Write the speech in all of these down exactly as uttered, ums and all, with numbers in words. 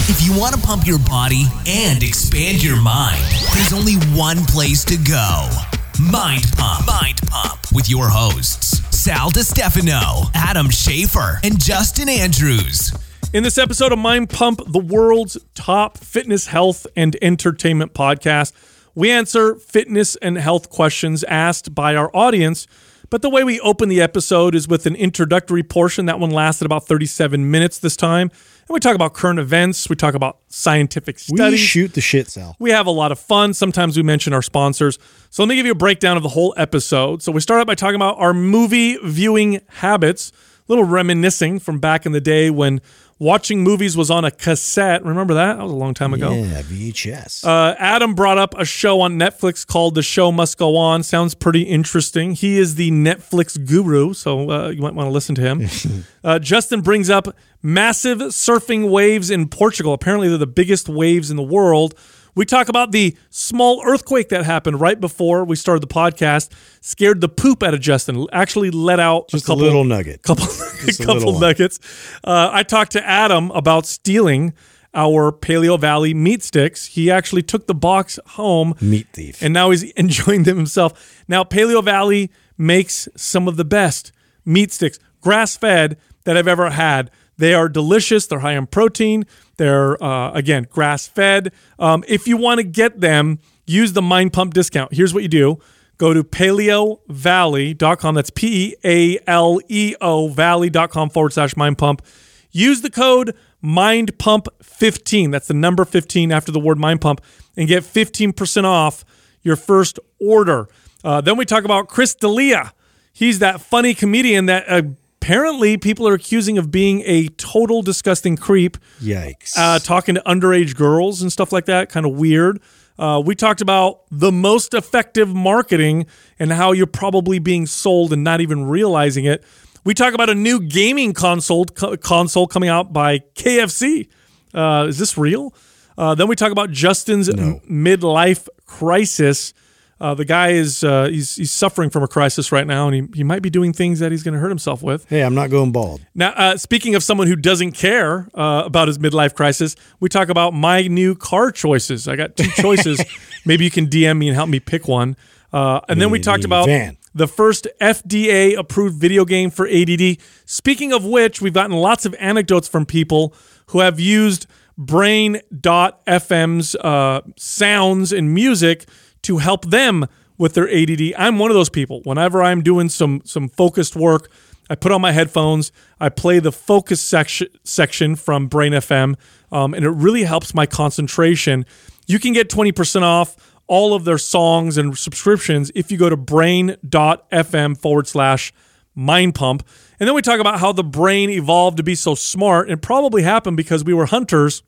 If you want to pump your body and expand your mind, there's only one place to go. Mind Pump. Mind Pump with your hosts, Sal DiStefano, Adam Schafer, and Justin Andrews. In this episode of Mind Pump, the world's top fitness, health, and entertainment podcast, we answer fitness and health questions asked by our audience. But the way we open the episode is with an introductory portion. That one lasted about thirty-seven minutes this time. And we talk about current events. We talk about scientific studies. We shoot the shit, Sal. We have a lot of fun. Sometimes we mention our sponsors. So let me give you a breakdown of the whole episode. So we start out by talking about our movie viewing habits, a little reminiscing from back in the day when watching movies was on a cassette. Remember that? That was a long time ago. Yeah, V H S. Uh, Adam brought up a show on Netflix called The Show Must Go On. Sounds pretty interesting. He is the Netflix guru, so uh, you might want to listen to him. uh, Justin brings up massive surfing waves in Portugal. Apparently, they're the biggest waves in the world. We talk about the small earthquake that happened right before we started the podcast. Scared the poop out of Justin. Actually let out Just a couple, a little nugget. Couple, Just a couple little nuggets. Uh, I talked to Adam about stealing our Paleo Valley meat sticks. He actually took the box home. Meat thief. And now he's enjoying them himself. Now, Paleo Valley makes some of the best meat sticks, grass-fed, that I've ever had. They are delicious. They're high in protein. They're, uh, again, grass-fed. Um, if you want to get them, use the Mind Pump discount. Here's what you do. Go to paleo valley dot com. That's P E A L E O valley.com forward slash Mind Pump. Use the code Mind Pump fifteen. That's the number fifteen after the word Mind Pump, and get fifteen percent off your first order. Uh, then we talk about Chris D'Elia. He's that funny comedian that uh, apparently people are accusing of being a total disgusting creep. Yikes. Uh, talking to underage girls and stuff like that. Kind of weird. Uh, we talked about the most effective marketing and how you're probably being sold and not even realizing it. We talk about a new gaming console co- console coming out by K F C. Uh, is this real? Uh, then we talk about Justin's No. m- midlife crisis. Uh, the guy is uh, he's he's suffering from a crisis right now, and he, he might be doing things that he's going to hurt himself with. Hey, I'm not going bald. Now, uh, speaking of someone who doesn't care uh, about his midlife crisis, we talk about my new car choices. I got two choices. Maybe you can D M me and help me pick one. Uh, and then we talked about Van. the first F D A-approved video game for A D D. Speaking of which, we've gotten lots of anecdotes from people who have used Brain dot F M's uh, sounds and music to help them with their A D D. I'm one of those people. Whenever I'm doing some some focused work, I put on my headphones, I play the focus section section from Brain F M, um, and it really helps my concentration. You can get twenty percent off all of their songs and subscriptions if you go to brain dot F M forward slash mind pump. And then we talk about how the brain evolved to be so smart. It probably happened because we were hunters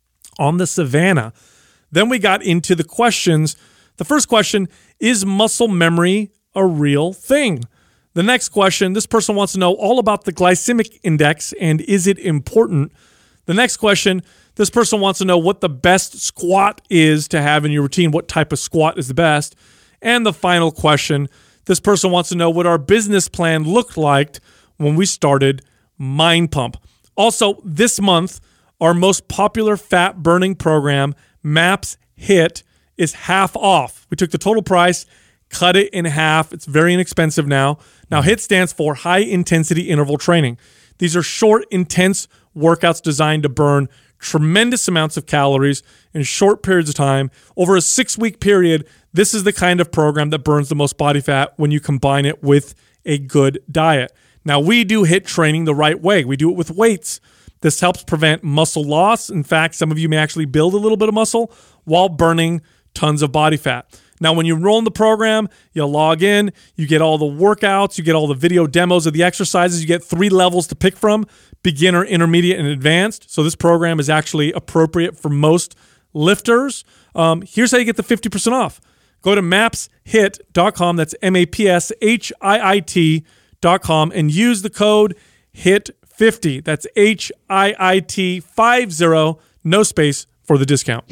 on the savannah. Then we got into the questions. The first question, is muscle memory a real thing? The next question, this person wants to know all about the glycemic index and is it important? The next question, this person wants to know what the best squat is to have in your routine, what type of squat is the best. And the final question, this person wants to know what our business plan looked like when we started Mind Pump. Also, this month, our most popular fat burning program, MAPS HIT, is half off. We took the total price, cut it in half. It's very inexpensive now. Now, HIT stands for High Intensity Interval Training. These are short, intense workouts designed to burn tremendous amounts of calories in short periods of time. Over a six-week period, this is the kind of program that burns the most body fat when you combine it with a good diet. Now, we do HIT training the right way. We do it with weights. This helps prevent muscle loss. In fact, some of you may actually build a little bit of muscle while burning tons of body fat. Now, when you enroll in the program, you log in, you get all the workouts, you get all the video demos of the exercises, you get three levels to pick from, beginner, intermediate, and advanced. So this program is actually appropriate for most lifters. Um, here's how you get the fifty percent off. Go to maps hit dot com, that's M A P S H I I T dot com, and use the code hit fifty. That's H I I T fifty, no space for the discount.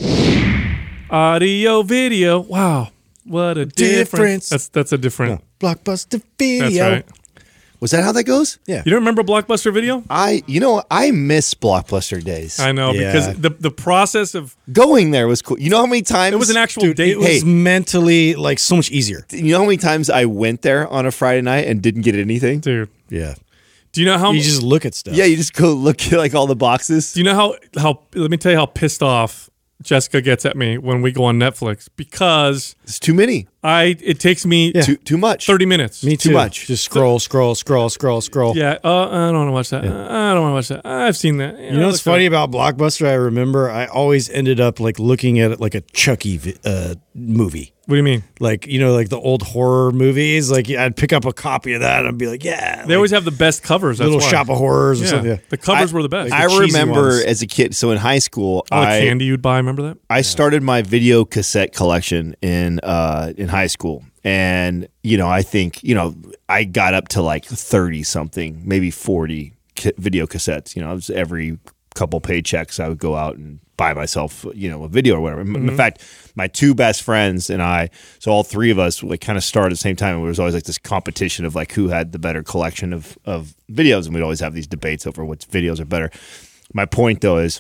Audio, video. Wow, what a difference. Difference. That's that's a different. Blockbuster video. That's right. Was that how that goes? Yeah. You don't remember Blockbuster Video? I, you know, I miss Blockbuster days. I know Yeah. because the the process of Going there was cool. You know how many times it was an actual Dude, date. it was Hey. mentally like so much easier. You know how many times I went there on a Friday night and didn't get anything? Dude, Yeah. do you know how? You just look at stuff. Yeah, you just go look at like all the boxes. Do you know how how? Let me tell you how pissed off Jessica gets at me when we go on Netflix because It's too many. I it takes me Yeah. Too too much. thirty minutes. Me too. Too much. Just scroll, scroll, scroll, scroll, scroll. Yeah, uh, I don't want to watch that. Uh, I don't want to watch that. I've seen that. You know what's funny about Blockbuster? I remember I always ended up like looking at it like a Chucky vi- uh, movie. What do you mean? Like, you know, like the old horror movies. Like, I'd pick up a copy of that and I'd be like, yeah. They like, always have the best covers. That's Little why. Shop of Horrors or Yeah. something. Yeah. The covers I- were the best. I cheesy remember ones. as a kid. So in high school, All the I candy you'd buy. Remember that? I started my video cassette collection in uh, in high school, and you know, I think you know, I got up to like thirty something, maybe forty ca- video cassettes. You know, it was every couple paychecks I would go out and buy myself, you know, a video or whatever. Mm-hmm. In fact, my two best friends and I, so all three of us, like kind of started at the same time. And there was always like this competition of like who had the better collection of of videos, and we'd always have these debates over which videos are better. My point though is,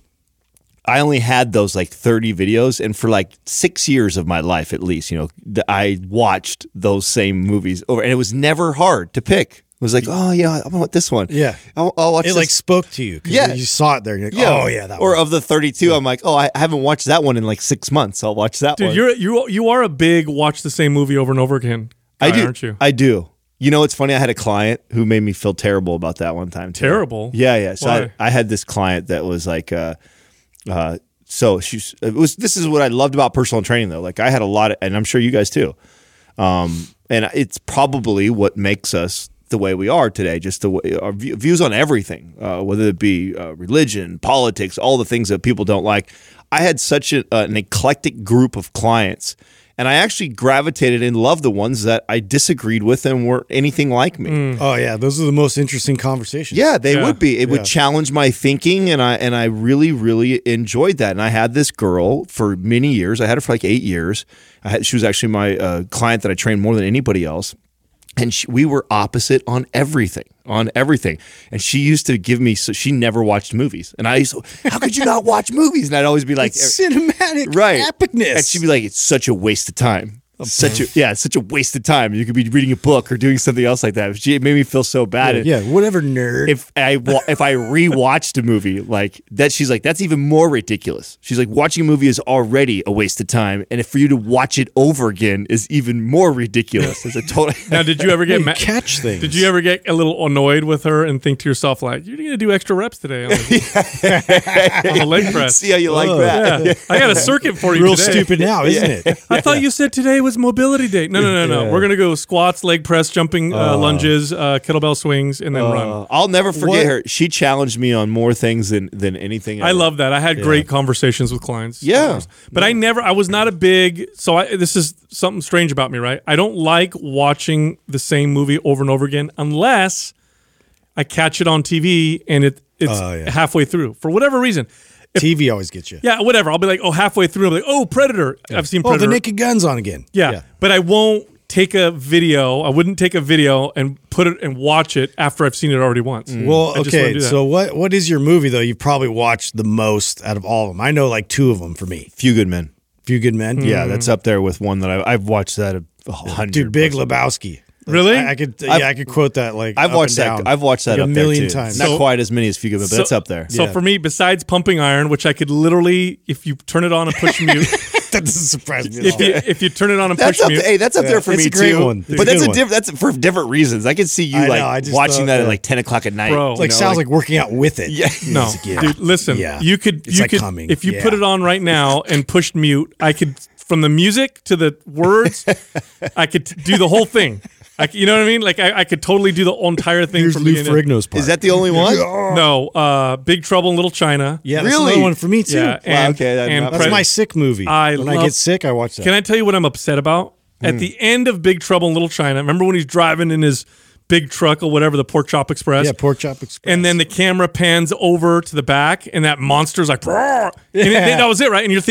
I only had those like thirty videos, and for like six years of my life at least, you know, th- I watched those same movies over, and it was never hard to pick. It was like, oh yeah, I want this one. Yeah. I'll, I'll watch It this. like spoke to you. 'Cause Yeah. You saw it there. And you're like, yeah. oh, yeah, that Or one. of the thirty-two, I'm like, oh, I haven't watched that one in like six months. I'll watch that Dude, one. you're you you are a big watch the same movie over and over again guy, I do, aren't you? I do. You know, it's funny. I had a client who made me feel terrible about that one time. Too. Terrible? Yeah, yeah. So Why? I, I had this client that was like, uh, uh, so she's. It was. This is what I loved about personal training, though. Like I had a lot of, and I'm sure you guys too. Um, and it's probably what makes us the way we are today. Just the way our view, views on everything, uh, whether it be uh, religion, politics, all the things that people don't like. I had such a, uh, an eclectic group of clients. And I actually gravitated and loved the ones that I disagreed with and weren't anything like me. Oh, yeah. Those are the most interesting conversations. Yeah, they Yeah. would be. It Yeah. would challenge my thinking, and I and I really, really enjoyed that. And I had this girl for many years. I had her for like eight years. I had, she was actually my uh, client that I trained more than anybody else. And she, we were opposite on everything, on everything. And she used to give me, so she never watched movies. And I used to, how could you not watch movies? And I'd always be like, It's cinematic right. epicness. And she'd be like, it's such a waste of time. Such a yeah, it's such a waste of time. You could be reading a book or doing something else like that. She, it made me feel so bad. yeah, whatever, nerd. If I wa- if I rewatched a movie like that, she's like, that's even more ridiculous. She's like, watching a movie is already a waste of time, and if for you to watch it over again is even more ridiculous. It's a total. Now, did you ever get you ma- catch things. Did you ever get a little annoyed with her and think to yourself like, "You're going to do extra reps today on the, on the leg press"? See how you like Oh. that? Yeah, I got a circuit for you Real today. stupid now, isn't it? I thought you said today was mobility day. No, no, no, no. Yeah. We're gonna go squats, leg press, jumping uh, lunges, uh, kettlebell swings, and then run. Uh, I'll never forget What? her. She challenged me on more things than than anything. I ever. love that. I had great conversations with clients. Yeah. But I never, I was not a big, so I, this is something strange about me, right? I don't like watching the same movie over and over again unless I catch it on T V and it it's Oh, yeah. halfway through for whatever reason. T V always gets you. Yeah, whatever. I'll be like, oh, halfway through, I'm like, oh, Predator. I've seen Oh, Predator. the Naked Gun's on again. Yeah, but I won't take a video. I wouldn't take a video and put it and watch it after I've seen it already once. Well, I just wouldn't okay. do that. So what what is your movie though? You've probably watched the most out of all of them. I know like two of them for me. Few Good Men. Few Good Men. Yeah, that's up there with one that I, I've watched that a, a hundred. Dude, Big plus. Lebowski. Really? I, I could. I've- yeah, I could quote that. Like I've up watched and that. down, I've watched that like up a there, million too. times. Not So- quite as many as Few Good Men, but that's up there. So Yeah. for me, besides Pumping Iron, which I could literally, if you turn it on and push mute, that doesn't surprise me. At if all. you if you turn it on and That's push up. mute, To, hey, that's up there for It's me a great too. one. It's But a that's good a one. diff- that's for different reasons. I could see you I know, like I just watching thought, that uh, at like ten o'clock at night. Bro. It's like you know, sounds like, working out with it. Yeah. no, Music, yeah. dude, listen, Yeah. you could It's you like could humming. if you Yeah. put it on right now and pushed mute, I could from the music to the words, I could t- do the whole thing. I, c- you know what I mean? Like I, I could totally do the entire thing Here's from Lou beginning. Ferrigno's part. Is that the only one? No, uh, Big Trouble in Little China. Yeah, that's Really? another one for me too. Yeah, and, okay, that- and that's That's Pred- my sick movie. I when I love- get sick, I watch that. Can I tell you what I'm upset about? At the end of Big Trouble in Little China, remember when he's driving in his big truck or whatever, the Pork Chop Express? yeah, Pork Chop Express. And then the camera pans over to the back, and that monster's like, "Roar!" and it, Yeah. that was it, right? And you're thinking,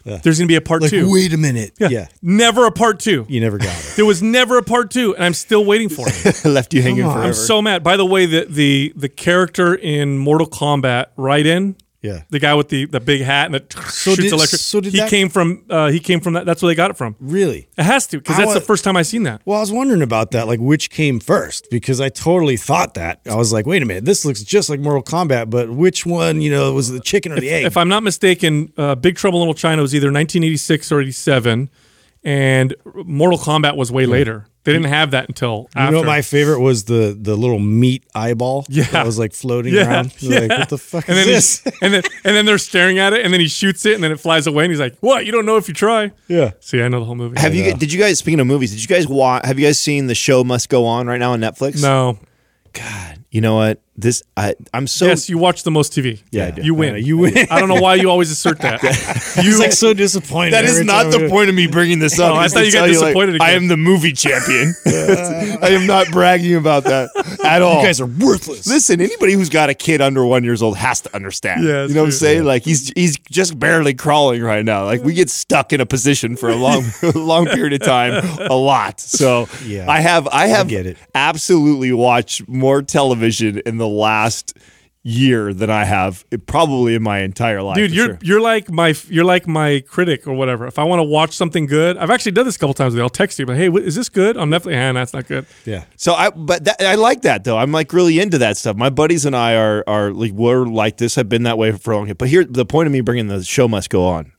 there's going to be a part Like, two. wait a minute. yeah. Yeah. Never a part two. You never got it. There was never a part two, and I'm still waiting for it. Left you hanging on. forever. I'm so mad. By the way, the the the character in Mortal Kombat, Raiden, Yeah. the guy with the, the big hat and the shoots did- electric. so did he that- came from uh, he came from that. That's where they got it from. Really? It has to, because I that's the wa- first time I seen that. Well, I was wondering about that, like which came first, because I totally thought that. I was like, wait a minute, this looks just like Mortal Kombat, but which one, you know, was it the chicken or the egg? If I'm not mistaken, uh, Big Trouble in Little China was either nineteen eighty-six or eighty-seven, and Mortal Kombat was way later. They didn't have that until you after. know, my favorite was the the little meat eyeball Yeah. that was like floating yeah, around. yeah. Like, what the fuck and is then this? he- and then and then they're staring at it, and then he shoots it, and then it flies away, and he's like, "What? You don't know if you try." Yeah. See, I know the whole movie. Have you? Did you guys? Speaking of movies, did you guys watch? Have you guys seen The Show Must Go On right now on Netflix? No. God, you know what? This I I'm so Yes, you watch the most T V. Yeah, I do. You win. I know, you win. I don't know why you always assert that. He's like so disappointed. That is every not time the we- point of me bringing this up. Oh, I is thought to you got tell disappointed like, I again. am the movie champion. I am not bragging about that at all. You guys are worthless. Listen, anybody who's got a kid under one years old has to understand. Yeah, you know what I'm true. saying? Like he's he's just barely crawling right now. Like we get stuck in a position for a long long period of time, a lot. So Yeah. I have I have get it. absolutely watched more television in the last year than I have probably in my entire life. Dude, for you're sure. you're like my you're like my critic or whatever. If I want to watch something good, I've actually done this a couple times. I'll text you, but hey, wh- is this good on Netflix? Ah, that's not good. Yeah. So I, but that, I like that though. I'm like really into that stuff. My buddies and I are are like we're like this. I've been that way for a long time. But here, the point of me bringing the Show Must Go On,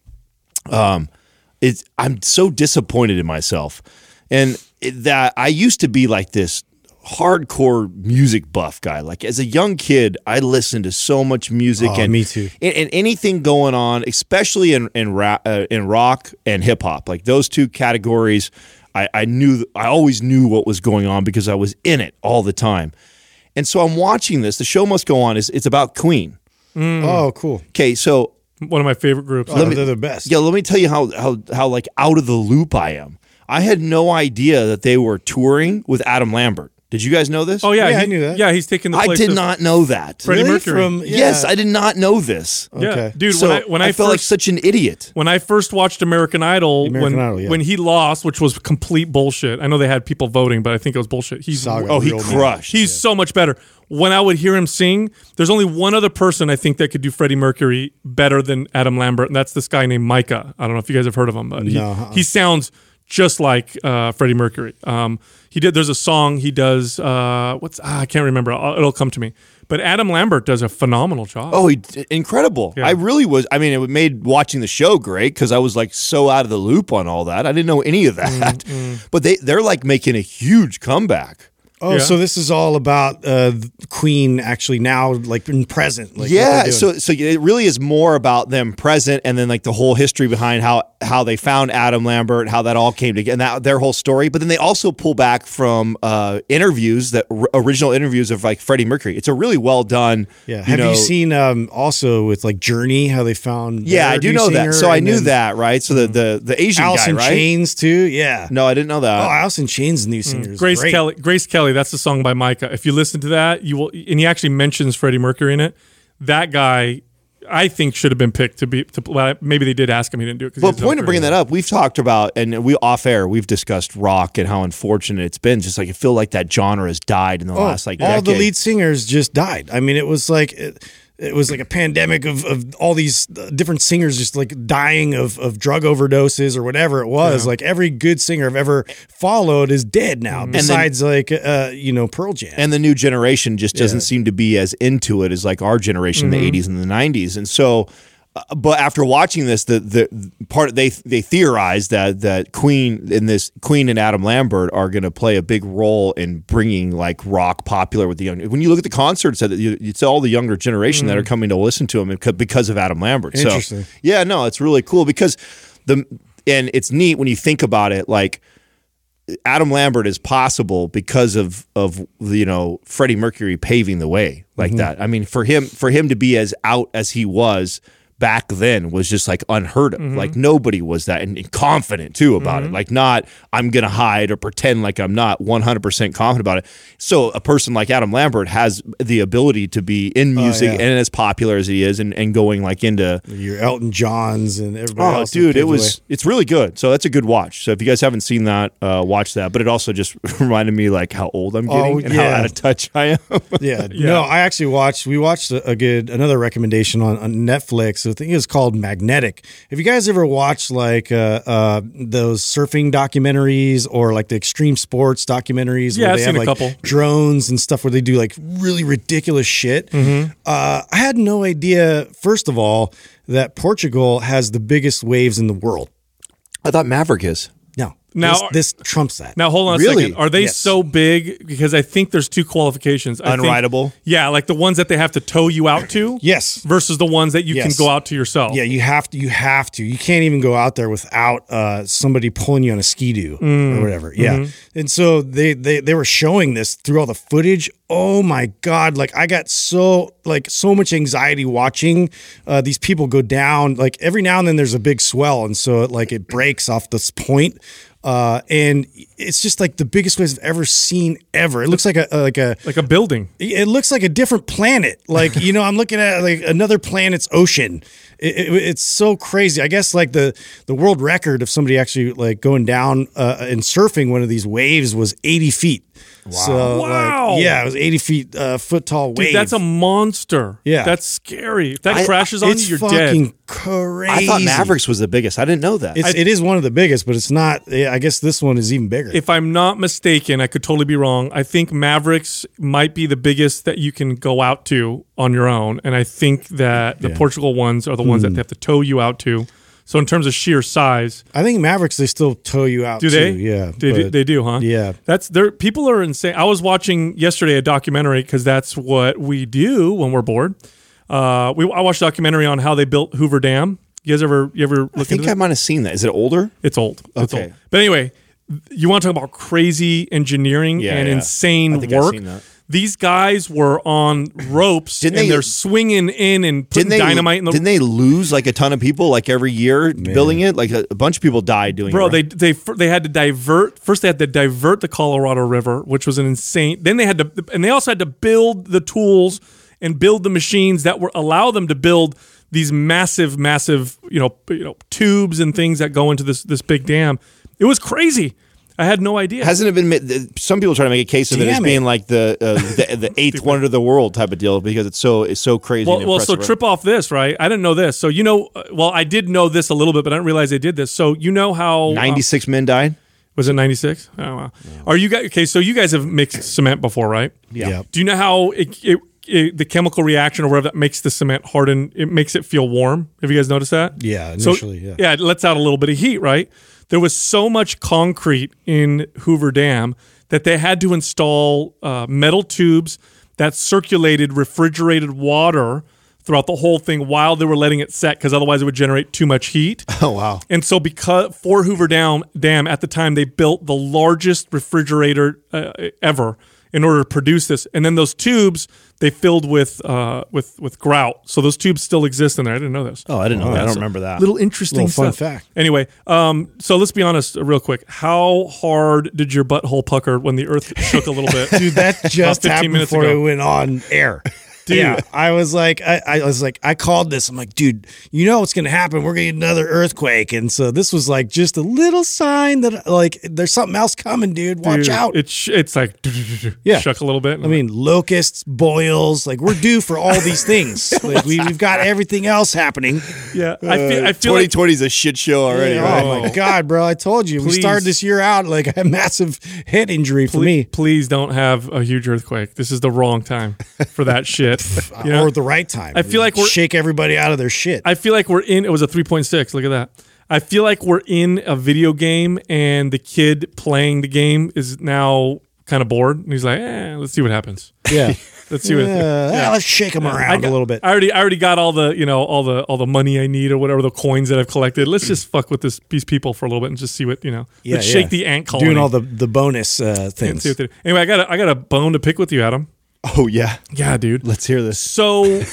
um, is I'm so disappointed in myself, and it, that I used to be like this hardcore music buff guy. Like as a young kid, I listened to so much music Oh, and me too. and, and anything going on, especially in in, ra- uh, in rock and hip hop. Like those two categories. I, I knew I always knew what was going on because I was in it all the time. And so I'm watching this. The Show Must Go On. Is it's about Queen. Oh, cool. Okay, so One of my favorite groups. Oh, they're the best. yeah, let me tell you how how how like out of the loop I am. I had no idea that they were touring with Adam Lambert. Did you guys know this? Oh yeah, Yeah, he, I knew that. Yeah, he's taking the I place did of not know that. Freddie Really? Mercury. From- yeah. Yes, I did not know this. yeah, Okay. dude. So when I when I, felt like first such an idiot. when I first watched American Idol, American when Idol, yeah. when he lost, which was complete bullshit. I know they had people voting, but I think it was bullshit. He's Saga. Oh, he Real man. crushed. He's so much better. When I would hear him sing, there's only one other person I think that could do Freddie Mercury better than Adam Lambert, and that's this guy named Micah. I don't know if you guys have heard of him, but he, No, uh-uh. he sounds just like uh, Freddie Mercury. Um, he did. There's a song he does. Uh, what's ah, I can't remember. I'll, it'll come to me. But Adam Lambert does a phenomenal job. Oh, he, incredible! Yeah. I really was. I mean, it made watching the show great because I was like so out of the loop on all that. I didn't know any of that. Mm, But they they're like making a huge comeback. Oh, Yeah. so this is all about uh, the Queen actually now, like in present. Like what Yeah, they're doing. so so it really is more about them present, and then like the whole history behind how how they found Adam Lambert, how that all came together, and that their whole story. But then they also pull back from uh, interviews that r- original interviews of like Freddie Mercury. It's a really well done. yeah. you Have know- you seen um, also with like Journey how they found? Yeah, their I do new know that. singer, So I and knew then that, right? So the the the Asian Alice guy, in right? Chains too. Yeah. No, I didn't know Oh, that. Alice in Chains' new singer is Grace great. Kelly. Grace Kelly. That's the song by Micah. If you listen to that, you will, and he actually mentions Freddie Mercury in it. That guy, I think, should have been picked to be. To, well, maybe they did ask him. He didn't do it. But point of bringing that up, we've talked about, and we off air, we've discussed rock and how unfortunate it's been. Just like I feel like that genre has died in the Oh, last like all decade. the lead singers just died. I mean, it was like it, it was like a pandemic of, of all these uh, different singers just like dying of, of drug overdoses or whatever it was. Yeah. Like every good singer I've ever followed is dead now. Besides, like uh, you know, Pearl Jam. and the new generation just doesn't Yeah. seem to be as into it as like our generation Mm-hmm. in the eighties and the nineties. And so uh, but after watching this, the the part they they theorized that that Queen in this Queen and Adam Lambert are going to play a big role in bringing like rock popular with the young. When you look at the concerts, that you- it's all the younger generation that are coming to listen to him because of Adam Lambert. So Interesting. yeah, no, it's really cool because the and it's neat when you think about it, like. Adam Lambert is possible because of of you know Freddie Mercury paving the way like that. I mean, for him for him to be as out as he was back then was just like unheard of. Mm-hmm. Like nobody was that and, and confident too about mm-hmm. it. Like not I'm gonna hide or pretend like I'm not one hundred percent confident about it. So a person like Adam Lambert has the ability to be in music oh, yeah. and as popular as he is, and, and going like into your Elton Johns and everybody oh, else. dude, it was away. it's really good. So that's a good watch. So if you guys haven't seen that, uh, watch that. But it also just reminded me like how old I'm getting Oh, and yeah. how out of touch I am. Yeah. Yeah. No, I actually watched, we watched a, a good, another recommendation on, on Netflix. I think it was called Magnetic. Have you guys ever watched like uh, uh, those surfing documentaries or like the extreme sports documentaries? Yeah, where I've they seen have a like couple. drones and stuff where they do like really ridiculous shit. Mm-hmm. Uh, I had no idea, first of all, that Portugal has the biggest waves in the world. I thought Maverick is. No. Now- this, this trumps that. Now hold on a Really? second. Are they Yes. so big? Because I think there's two qualifications. I think- Unrideable? yeah, like the ones that they have to tow you out to. Yes. Versus the ones that you Yes. can go out to yourself. Yeah, you have to. You have to. You can't even go out there without uh, somebody pulling you on a ski-doo Mm. or whatever. Yeah, Mm-hmm. and so they, they they were showing this through all the footage. Oh my god! Like I got so like so much anxiety watching uh, these people go down. Like every now and then there's a big swell, and so it, like it breaks off this point. Uh, and it's just like the biggest waves I've ever seen ever. It looks like a like a Like a building. it looks like a different planet. Like, you know, I'm looking at like another planet's ocean. It, it, it's so crazy. I guess like the, the world record of somebody actually like going down uh, and surfing one of these waves was eighty feet. Wow. So, Wow. Like, yeah, it was eighty feet, uh, foot tall wave. Dude, that's a monster. Yeah. That's scary. If that I- crashes on it's you, you're fucking dead. crazy. I thought Mavericks was the biggest. I didn't know that. It's, it is one of the biggest, but it's not. Yeah, I guess this one is even bigger. If I'm not mistaken, I could totally be wrong. I think Mavericks might be the biggest that you can go out to on your own. And I think that the Portugal ones are the ones Hmm. that they have to tow you out to. So in terms of sheer size, I think Mavericks, they still tow you out do too. they? Yeah. They do, but- they do, huh? Yeah. That's there. People are insane. I was watching yesterday a documentary because that's what we do when we're bored. Uh, we I watched a documentary on how they built Hoover Dam. You guys ever you ever look I think into I that? might have seen that. Is it older? It's old. It's Okay. old. But anyway, you want to talk about crazy engineering Yeah, and yeah. insane I think I've work? seen that. These guys were on ropes Didn't and they- they're swinging in and putting Didn't they dynamite in the Didn't they lose like a ton of people like every year building it? Like a, a bunch of people died doing Bro, it. they right? they fir- they had to divert. First, they had to divert the Colorado River, which was an insane. Then they had to, and they also had to build the tools and build the machines that were allow them to build these massive, massive, you know, you know, tubes and things that go into this this big dam. It was crazy. I had no idea. Hasn't it been? ma- Some people try to make a case of it as Damn it. being like the uh, the, the eighth wonder of the world type of deal because it's so it's so crazy. Well, and well, so impressive, right? trip off this, right? I didn't know this. So you know, uh, well, I did know this a little bit, but I didn't realize they did this. So you know how uh, ninety-six men died. was it ninety-six? Oh wow. Are you guys okay? So you guys have mixed cement before, right? Yeah. Yeah. Do you know how it, it, it the chemical reaction or whatever that makes the cement harden? It makes it feel warm. Have you guys noticed that? Yeah, So- initially, yeah. Yeah, it lets out a little bit of heat, right? There was so much concrete in Hoover Dam that they had to install uh, metal tubes that circulated refrigerated water throughout the whole thing while they were letting it set, because otherwise it would generate too much heat. Oh, wow. And so, because for Hoover Dam, Dam at the time, they built the largest refrigerator uh, ever in order to produce this. And then those tubes they filled with uh, with with grout. So those tubes still exist in there. I didn't know this. Oh, I didn't know. Oh, that. I don't so- remember that. Little interesting Little fun stuff. fact. Anyway, um, so let's be honest, uh, real quick. How hard did your butthole pucker when the Earth shook a little bit? Dude, that just fifteen happened minutes before ago. we went on air. Dude. Yeah, I was like, I, I was like, I called this. I'm like, dude, you know what's gonna happen? We're gonna get another earthquake, and so this was like just a little sign that like there's something else coming, dude. Watch Dude, out. It's sh- it's like Yeah. shook a little bit. I mean, locusts, boils, like we're due for all these things. Like we, we've got everything else happening. yeah, I feel I feel twenty like twenty is a shit show already. oh right? my god, bro! I told you we Please. started this year out like a massive head injury for me, please don't have a huge earthquake. This is the wrong time for that shit. You know? or the right time. I feel like we're- shake everybody out of their shit. I feel like we're in. It was a three point six. Look at that. I feel like we're in a video game, and the kid playing the game is now kind of bored, and he's like, "Eh, let's see what happens. yeah, Let's see what." yeah. Yeah. Let's shake them I around got- a little bit. I already, I already got all the, you know, all the, all the money I need or whatever the coins that I've collected. Let's just fuck with this, these people for a little bit and just see what you know. Yeah, Let's yeah. shake the ant colony. Doing all the the bonus uh, and things. see what they do. Anyway, I got, a, I got a bone to pick with you, Adam. Oh yeah. Yeah, dude. Let's hear this. So,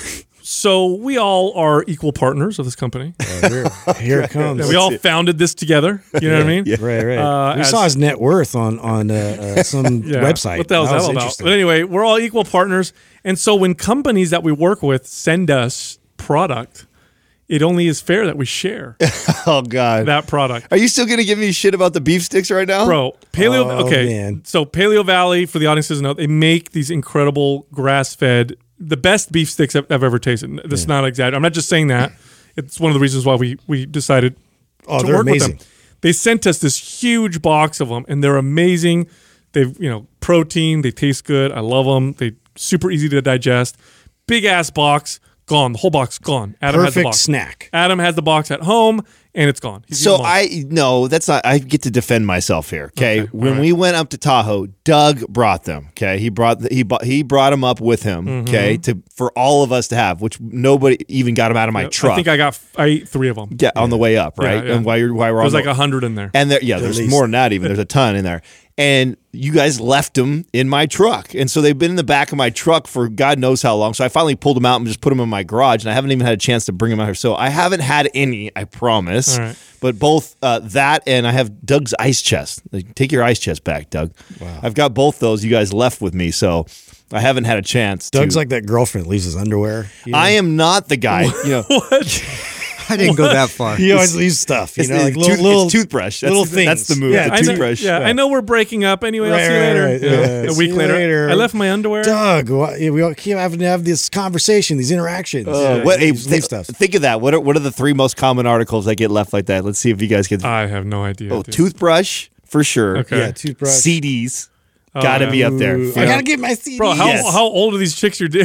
so we all are equal partners of this company. Uh, here, here it comes. we all founded this together. You know what I mean? Yeah. Right, right. Uh, we as- saw his net worth on on uh, uh, some Yeah. website. What the hell is that, was all about? interesting. But anyway, we're all equal partners. And so when companies that we work with send us product, it only is fair that we share Oh God. that product. Are you still gonna give me shit about the beef sticks right now, Bro, Paleo. Oh, okay, man. so Paleo Valley, for the audience who doesn't know, they make these incredible grass-fed, the best beef sticks I've, I've ever tasted. That's not exaggerating. I'm not just saying that. It's one of the reasons why we we decided Oh, to they're work amazing. with them. They sent us this huge box of them, and they're amazing. They've you know protein. They taste good. I love them. They super easy to digest. Big ass box. Gone. The whole box gone. Adam has the Perfect box. snack. Adam has the box at home, and it's gone. He's So eaten one. I no, that's not. I get to defend myself here. Okay, Okay, when all right. we went up to Tahoe, Doug brought them. Okay, he brought the, he bought he brought them up with him. Mm-hmm. Okay, to for all of us to have, which nobody even got them out of my truck. I think I got. I ate three of them. yeah, on the way up, right? yeah. And while you're while we're on There's like the, a hundred in there. and there, yeah, there's least. more than that. Even there's a ton in there. And you guys left them in my truck, and so they've been in the back of my truck for God knows how long. So I finally pulled them out and just put them in my garage, and I haven't even had a chance to bring them out here. So I haven't had any, I promise. All right. But both uh, that and I have Doug's ice chest. Like, take your ice chest back, Doug. Wow. I've got both those. You guys left with me, so I haven't had a chance. Doug's to, like that girlfriend that leaves his underwear. You know? I am not the guy. You know, I didn't go that far. He always leaves stuff. You it's, know, the like little, tooth- little it's toothbrush. That's, little the- things. That's the move. Yeah, the I know, toothbrush. yeah, I know we're breaking up. Anyway, I'll Right, see you right, later. right. You know, Yeah, a see week you later, later. I left my underwear. Doug, what, we all keep having to have this conversation, these interactions. Uh, what, hey, Just thi- leave stuff. think of that. What are, what are the three most common articles that get left like that? Let's see if you guys get. I have no idea. oh, dude. toothbrush for sure. Okay. Yeah, toothbrush. C Ds Oh, got to yeah. be up there. Ooh, I gotta get my C D. Bro, how Yes. how old are these chicks you're dating?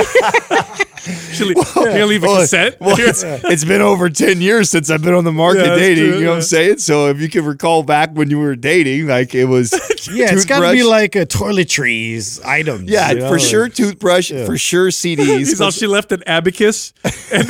Should we, you gonna leave a Well, cassette? well, it's, it's been over ten years since I've been on the market Yeah, that's dating. true, you know what yeah. I'm saying? So if you can recall back when you were dating, like it was. Yeah, it's got to be toothbrush. like a toiletries items. Yeah, you know, for like- sure. Toothbrush, for sure. C Ds. He's all she left an abacus. And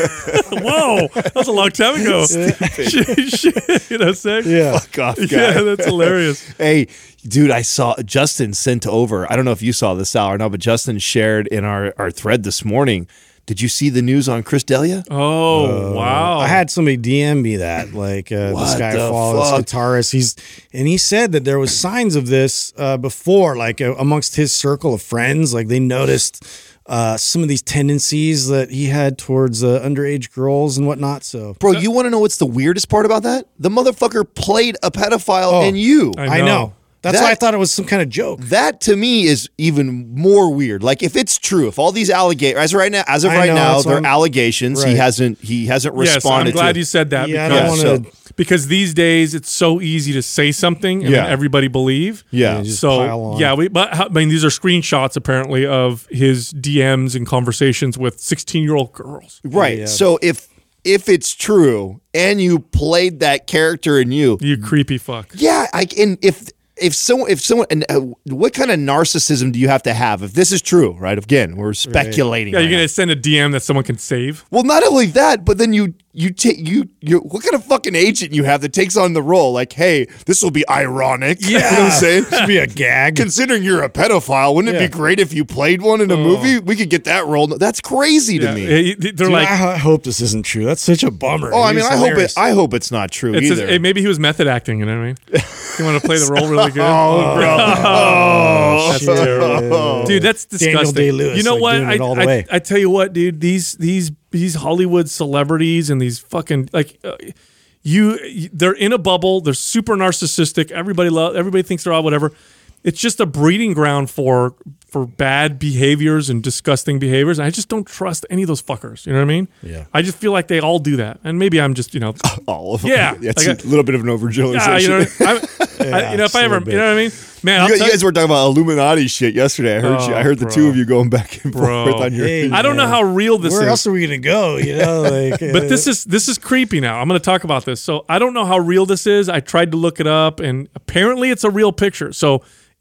whoa, that was a long time ago. Shit, shit, you know what I'm saying? Yeah. Fuck off, guy. Yeah, that's hilarious. Hey, dude, I saw Justin sent over. I don't know if you saw this, Sal, or not, but Justin shared in our, our thread this morning. Did you see the news on Chris D'Elia? Oh, wow. I had somebody D M me that, like uh, What this guy the follows fuck? guitarist. He's and he said that there was signs of this uh, before, like uh, amongst his circle of friends. Like they noticed uh, some of these tendencies that he had towards uh, underage girls and whatnot. So Bro, you want to know what's the weirdest part about that? The motherfucker played a pedophile Oh. in you. I I know. know. That's That- why I thought it was some kind of joke. That to me is even more weird. Like if it's true, if all these allegations, as right now, as of I right know, now, that's why they're I'm- allegations. He Right. hasn't. He hasn't Yes, I'm responded. glad to you said that. Yeah, I because, don't Yeah, want to. because these days it's so easy to say something and Yeah. then everybody believe. Yeah. Yeah, just so pile on. yeah, we but I mean these are screenshots apparently of his D Ms and conversations with sixteen year old girls. Right. Yeah. So if if it's true and you played that character in you, You creepy fuck. yeah, I and if if someone if someone and uh, what kind of narcissism do you have to have if this is true? Right. Again, we're speculating. Yeah, right you're now. gonna send a D M that someone can save. Well, not only that, but then you you take you you what kind of fucking agent you have that takes on the role? Like, hey, this will be ironic. You know what I'm saying? Should be a gag. Considering you're a pedophile, wouldn't it Yeah. be great if you played one in a movie? We could get that role. That's crazy to Yeah, me. it- it- they're Dude, like, I, I hope this isn't true. That's such a bummer. oh, I mean, He's I hope it. hilarious. I hope it's not true it's either. just, hey, maybe he was method acting. You know what I mean? You want to play the role really good? oh, bro. Oh, That's Shit. terrible. Dude, that's Daniel disgusting. Day-Lewis, you know like, what? doing I, it all the I, way. I tell you what, dude. These these these Hollywood celebrities and these fucking like uh, you, they're in a bubble. They're super narcissistic. Everybody love. Everybody thinks they're all whatever. It's just a breeding ground for for bad behaviors and disgusting behaviors. And I just don't trust any of those fuckers. You know what I mean? Yeah. I just feel like they all do that. And maybe I'm just you know. All of them. Yeah, It's like a little bit of an overgeneralization. Yeah, you know, what I mean? I, I, you know, if I just a ever, little you know what I mean, man, I'll You, tell you guys were talking about Illuminati shit yesterday. I heard you. Oh, I heard the bro. two of you going back and Bro. forth on your. Hey, I don't know how real this Where is. else are we gonna go? You know, like. But this is this is creepy now. I'm going to talk about this. So I don't know how real this is. I tried to look it up, and apparently it's a real picture. So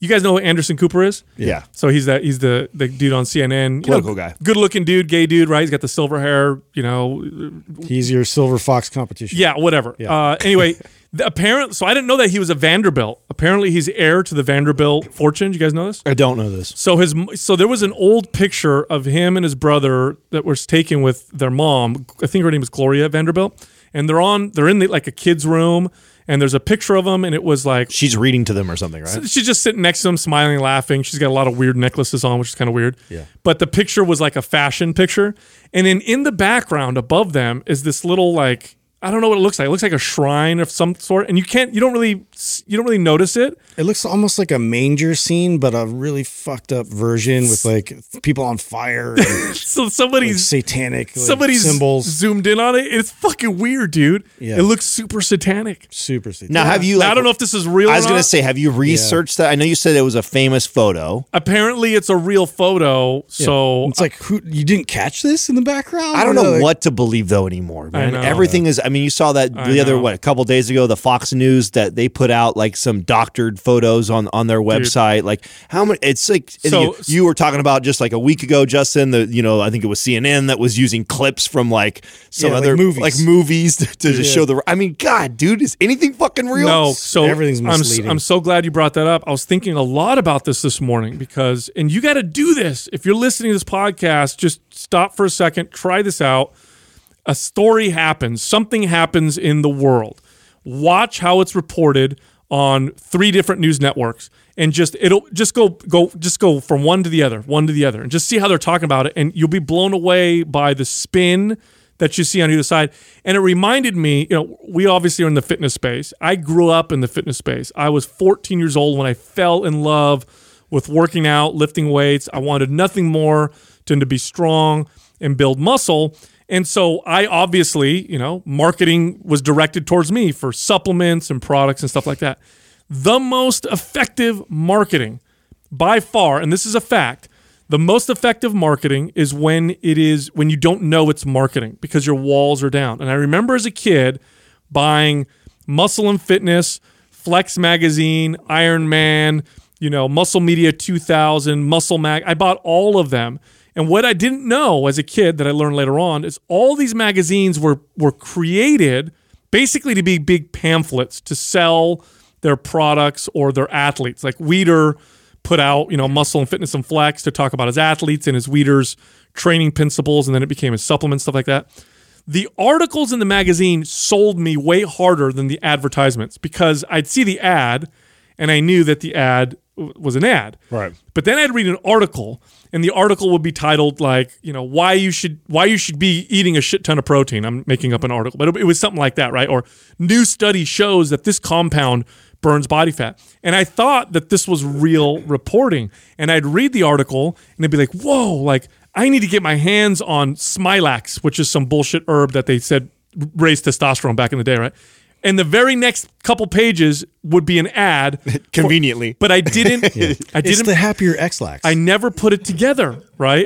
You guys know who Anderson Cooper is? Yeah. So he's that he's the the dude on C N N, you Political know, guy. good looking dude, gay dude, right? He's got the silver hair, you know. He's your silver fox competition. Yeah, whatever. Yeah. Uh, anyway, the apparent. So I didn't know that he was a Vanderbilt. Apparently, he's heir to the Vanderbilt fortune. You guys know this? I don't know this. So his so there was an old picture of him and his brother that was taken with their mom. I think her name was Gloria Vanderbilt, and they're on they're in the, like a kid's room, and there's a picture of them, and it was like She's reading to them or something, right? she's just sitting next to him, smiling, laughing. She's got a lot of weird necklaces on, which is kind of weird. Yeah. But the picture was like a fashion picture, and then in the background above them is this little like. I don't know what it looks like. It looks like a shrine of some sort, and you can't, you don't really, you don't really notice it. It looks almost like a manger scene, but a really fucked up version with like people on fire, and So like somebody's satanic like, somebody's symbols. zoomed in on it. It's fucking weird, dude. Yeah. It looks super satanic. Super satanic. Now, have you? Now, Like, I don't know if this is real. I or was going to not. say, have you researched that? I know you said it was a famous photo. Apparently, it's a real photo. So It's like who you didn't catch this in the background? I don't Or, know like, what to believe though anymore, man. know. Everything is. I mean, you saw that I the other know. what a couple days ago, the Fox News that they put out like some doctored photos on on their website. Like how many? It's like and So- you, you were talking about just like a week ago, Justin. The you know I think it was C N N that was using clips from like some Yeah, like other movies. like movies to, to just Yeah. show the. I mean, God, dude, is anything fucking real? No, so Everything's I'm, misleading. I'm so glad you brought that up. I was thinking a lot about this this morning because, and you got to do this. If you're listening to this podcast, just stop for a second, try this out. A story happens, something happens in the world. Watch how it's reported on three different news networks, and just it'll just go go just go from one to the other, one to the other, and just see how they're talking about it, and you'll be blown away by the spin that you see on either side. And it reminded me, you know, we obviously are in the fitness space. I grew up in the fitness space. I was fourteen years old when I fell in love with working out, lifting weights. I wanted nothing more than to be strong and build muscle. And so I obviously, you know, marketing was directed towards me for supplements and products and stuff like that. The most effective marketing by far, and this is a fact, the most effective marketing is when it is when you don't know it's marketing because your walls are down. And I remember as a kid buying Muscle and Fitness, Flex Magazine, Iron Man, you know, Muscle Media two thousand, Muscle Mag. I bought all of them. And what I didn't know as a kid that I learned later on is all these magazines were were created basically to be big pamphlets to sell their products or their athletes. Like Weider put out, you know, Muscle and Fitness and Flex to talk about his athletes and his Weider's training principles, and then it became his supplements, stuff like that. The articles in the magazine sold me way harder than the advertisements because I'd see the ad and I knew that the ad w- was an ad. Right. But then I'd read an article, and the article would be titled like, you know, why you should why you should be eating a shit ton of protein. I'm making up an article, but it, it was something like that, right? Or new study shows that this compound burns body fat. And I thought that this was real reporting. And I'd read the article, and it'd be like, whoa, like I need to get my hands on Smilax, which is some bullshit herb that they said raised testosterone back in the day, right? And the very next couple pages would be an ad. Conveniently. For, but I didn't. I It's didn't. the happier X-Lax. I never put it together, right?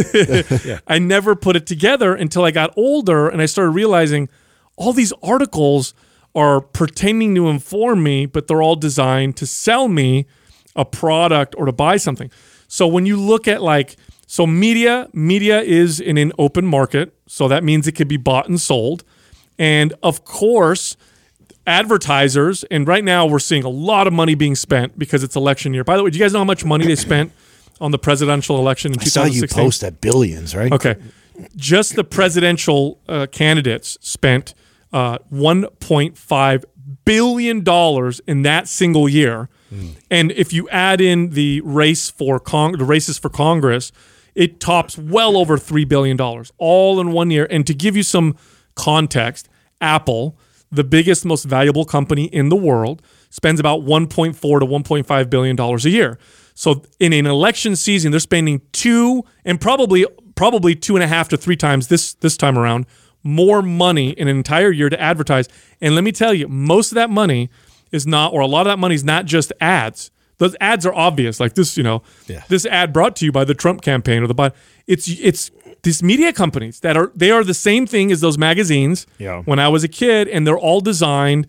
I never put it together until I got older and I started realizing all these articles are pretending to inform me, but they're all designed to sell me a product or to buy something. So when you look at like, so media, media is in an open market. So that means it could be bought and sold. And of course, advertisers, and right now we're seeing a lot of money being spent because it's election year. By the way, do you guys know how much money they spent on the presidential election in I saw twenty you sixteen? post at billions, right? Okay. Just the presidential uh, candidates spent uh, one point five billion dollars in that single year. Mm. And if you add in the race for Cong- the races for Congress, it tops well over three billion dollars all in one year. And to give you some context, Apple, the biggest, most valuable company in the world, spends about one point four to one point five billion dollars a year. So in an election season, they're spending two and probably probably two and a half to three times this this time around more money in an entire year to advertise. And let me tell you, most of that money is not, or a lot of that money is not just ads. Those ads are obvious, like this, you know, Yeah. this ad brought to you by the Trump campaign or the Biden. It's it's these media companies that are they are the same thing as those magazines. Yeah. When I was a kid, and they're all designed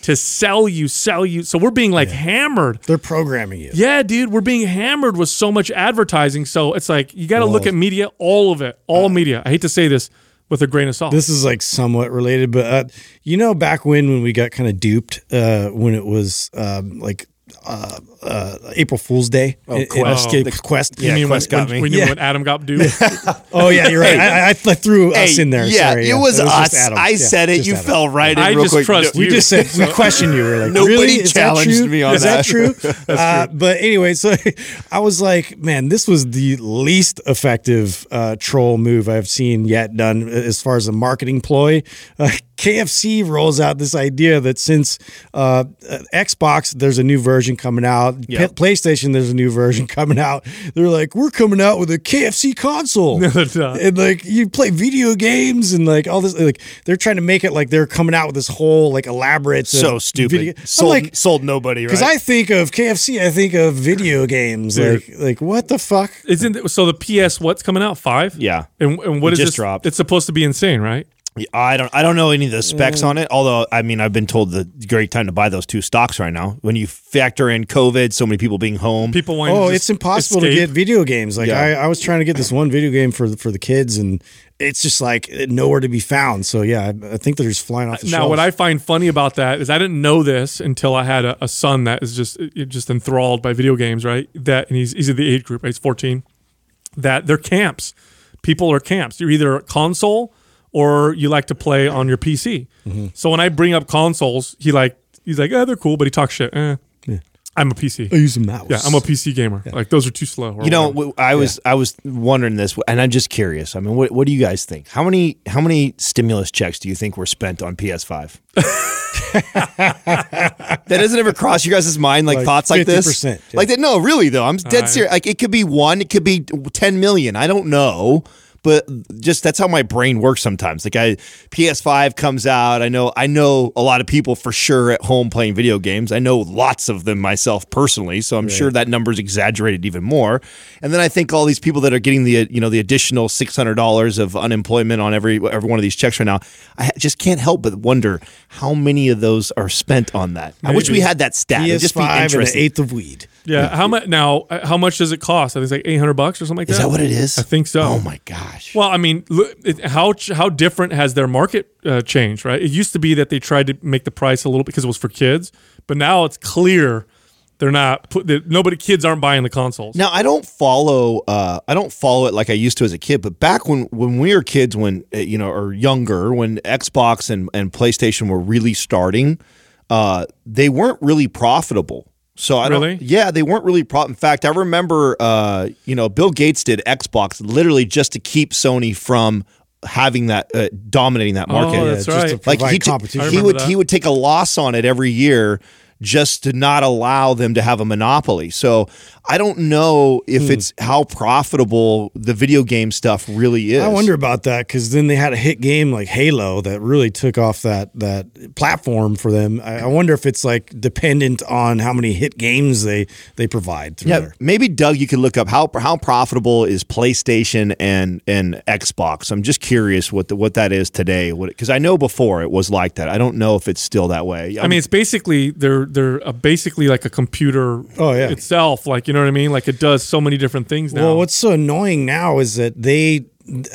to sell you, sell you. So we're being like yeah. hammered. They're programming you. Yeah, dude, we're being hammered with so much advertising. So it's like you got to well, look at media, all of it, all uh, media. I hate to say this with a grain of salt. This is like somewhat related, but uh, you know, back when when we got kind of duped, uh, when it was um, like. Uh, uh, April Fool's Day. Oh, in, Quest. In Quest. You Yeah, mean Quest when, got when, me. when, you Yeah. when Adam got duped? Oh yeah, you're right. I, I threw us Hey, in there. Yeah, Sorry, it was It us. just Adam. I Yeah, said it. just You Adam. fell right in I real just quick. trust We you. just said we questioned you. We're like, Nobody really? Is that challenged true? me on Is that. that true? uh, but anyway, so I was like, man, this was the least effective uh, troll move I've seen yet done as far as a marketing ploy. Uh, K F C rolls out this idea that since uh, Xbox, there's a new version coming out. Yep. P- PlayStation, there's a new version coming out. They're like, we're coming out with a K F C console. No, they're not. And like you play video games and like all this, like they're trying to make it like they're coming out with this whole like elaborate. So uh, stupid. Video. Sold, like, sold nobody, right? because I think of K F C, I think of video games. Dude. Like, like what the fuck? Isn't it, so the P S what's coming out? Five? Yeah. And, and what It is just this? dropped. It's supposed to be insane, right? I don't. I don't know any of the specs on it. Although, I mean, I've been told the great time to buy those two stocks right now. When you factor in COVID, so many people being home. People want. Oh, to it's impossible escape. to get video games. Like Yeah. I, I was trying to get this one video game for the, for the kids, and it's just like nowhere to be found. So yeah, I, I think they're just flying off the Now, shelves. what I find funny about that is I didn't know this until I had a, a son that is just just enthralled by video games, right? That and he's he's in the age group, right? He's fourteen. That they're camps. People are camps. You're either a console or you like to play on your P C. Mm-hmm. So when I bring up consoles, he like he's like, oh, they're cool, but he talks shit. Eh, Yeah. I'm a P C. I use a mouse. Yeah, I'm a P C gamer. Like those are too slow. or You know, whatever. w- I was I was wondering this, and I'm just curious. I mean, what, what do you guys think? How many how many stimulus checks do you think were spent on P S five? That doesn't ever cross you guys' mind, like, Like thoughts like fifty this? percent, yeah. Like that? No, really though. I'm dead Uh, serious. Like it could be one, it could be ten million. I don't know. But just that's how my brain works sometimes. Like I, P S five comes out. I know I know a lot of people for sure at home playing video games. I know lots of them myself personally, so I'm sure that number's exaggerated even more. And then I think all these people that are getting the you know the additional six hundred dollars of unemployment on every every one of these checks right now, I just can't help but wonder how many of those are spent on that. I wish we had that stat. It'd P S just be five and an interesting. eighth of weed. yeah. How much now? uh, How much does it cost? I think it's like eight hundred bucks or something like Is that. that what it is? I think so. Oh my gosh. Well, I mean, look, it, how how different has their market uh, changed, right? It used to be that they tried to make the price a little because it was for kids, but now it's clear they're not put. That nobody, kids aren't buying the consoles. Now I don't follow. Uh, I don't follow it like I used to as a kid. But back when, when we were kids, when uh, you know, or younger, when Xbox and, and PlayStation were really starting, uh, they weren't really profitable. So I Really? don't. Yeah, they weren't really pro. In fact, I remember, uh, you know, Bill Gates did Xbox literally just to keep Sony from having that uh, dominating that market. Oh, that's just right. to Like provide he, t- competition. I he remember would that. he would take a loss on it every year just to not allow them to have a monopoly. So I don't know if it's how profitable the video game stuff really is. I wonder about that because then they had a hit game like Halo that really took off that that platform for them. I, I wonder if it's like dependent on how many hit games they they provide. Through Yeah, there. maybe Doug, you could look up how how profitable is PlayStation and and Xbox. I'm just curious what the, what that is today. Because I know before it was like that. I don't know if it's still that way. I mean, it's basically they're they're uh, basically like a computer Oh, yeah. itself. Like, you know what I mean? Like it does so many different things now. Well, what's so annoying now is that they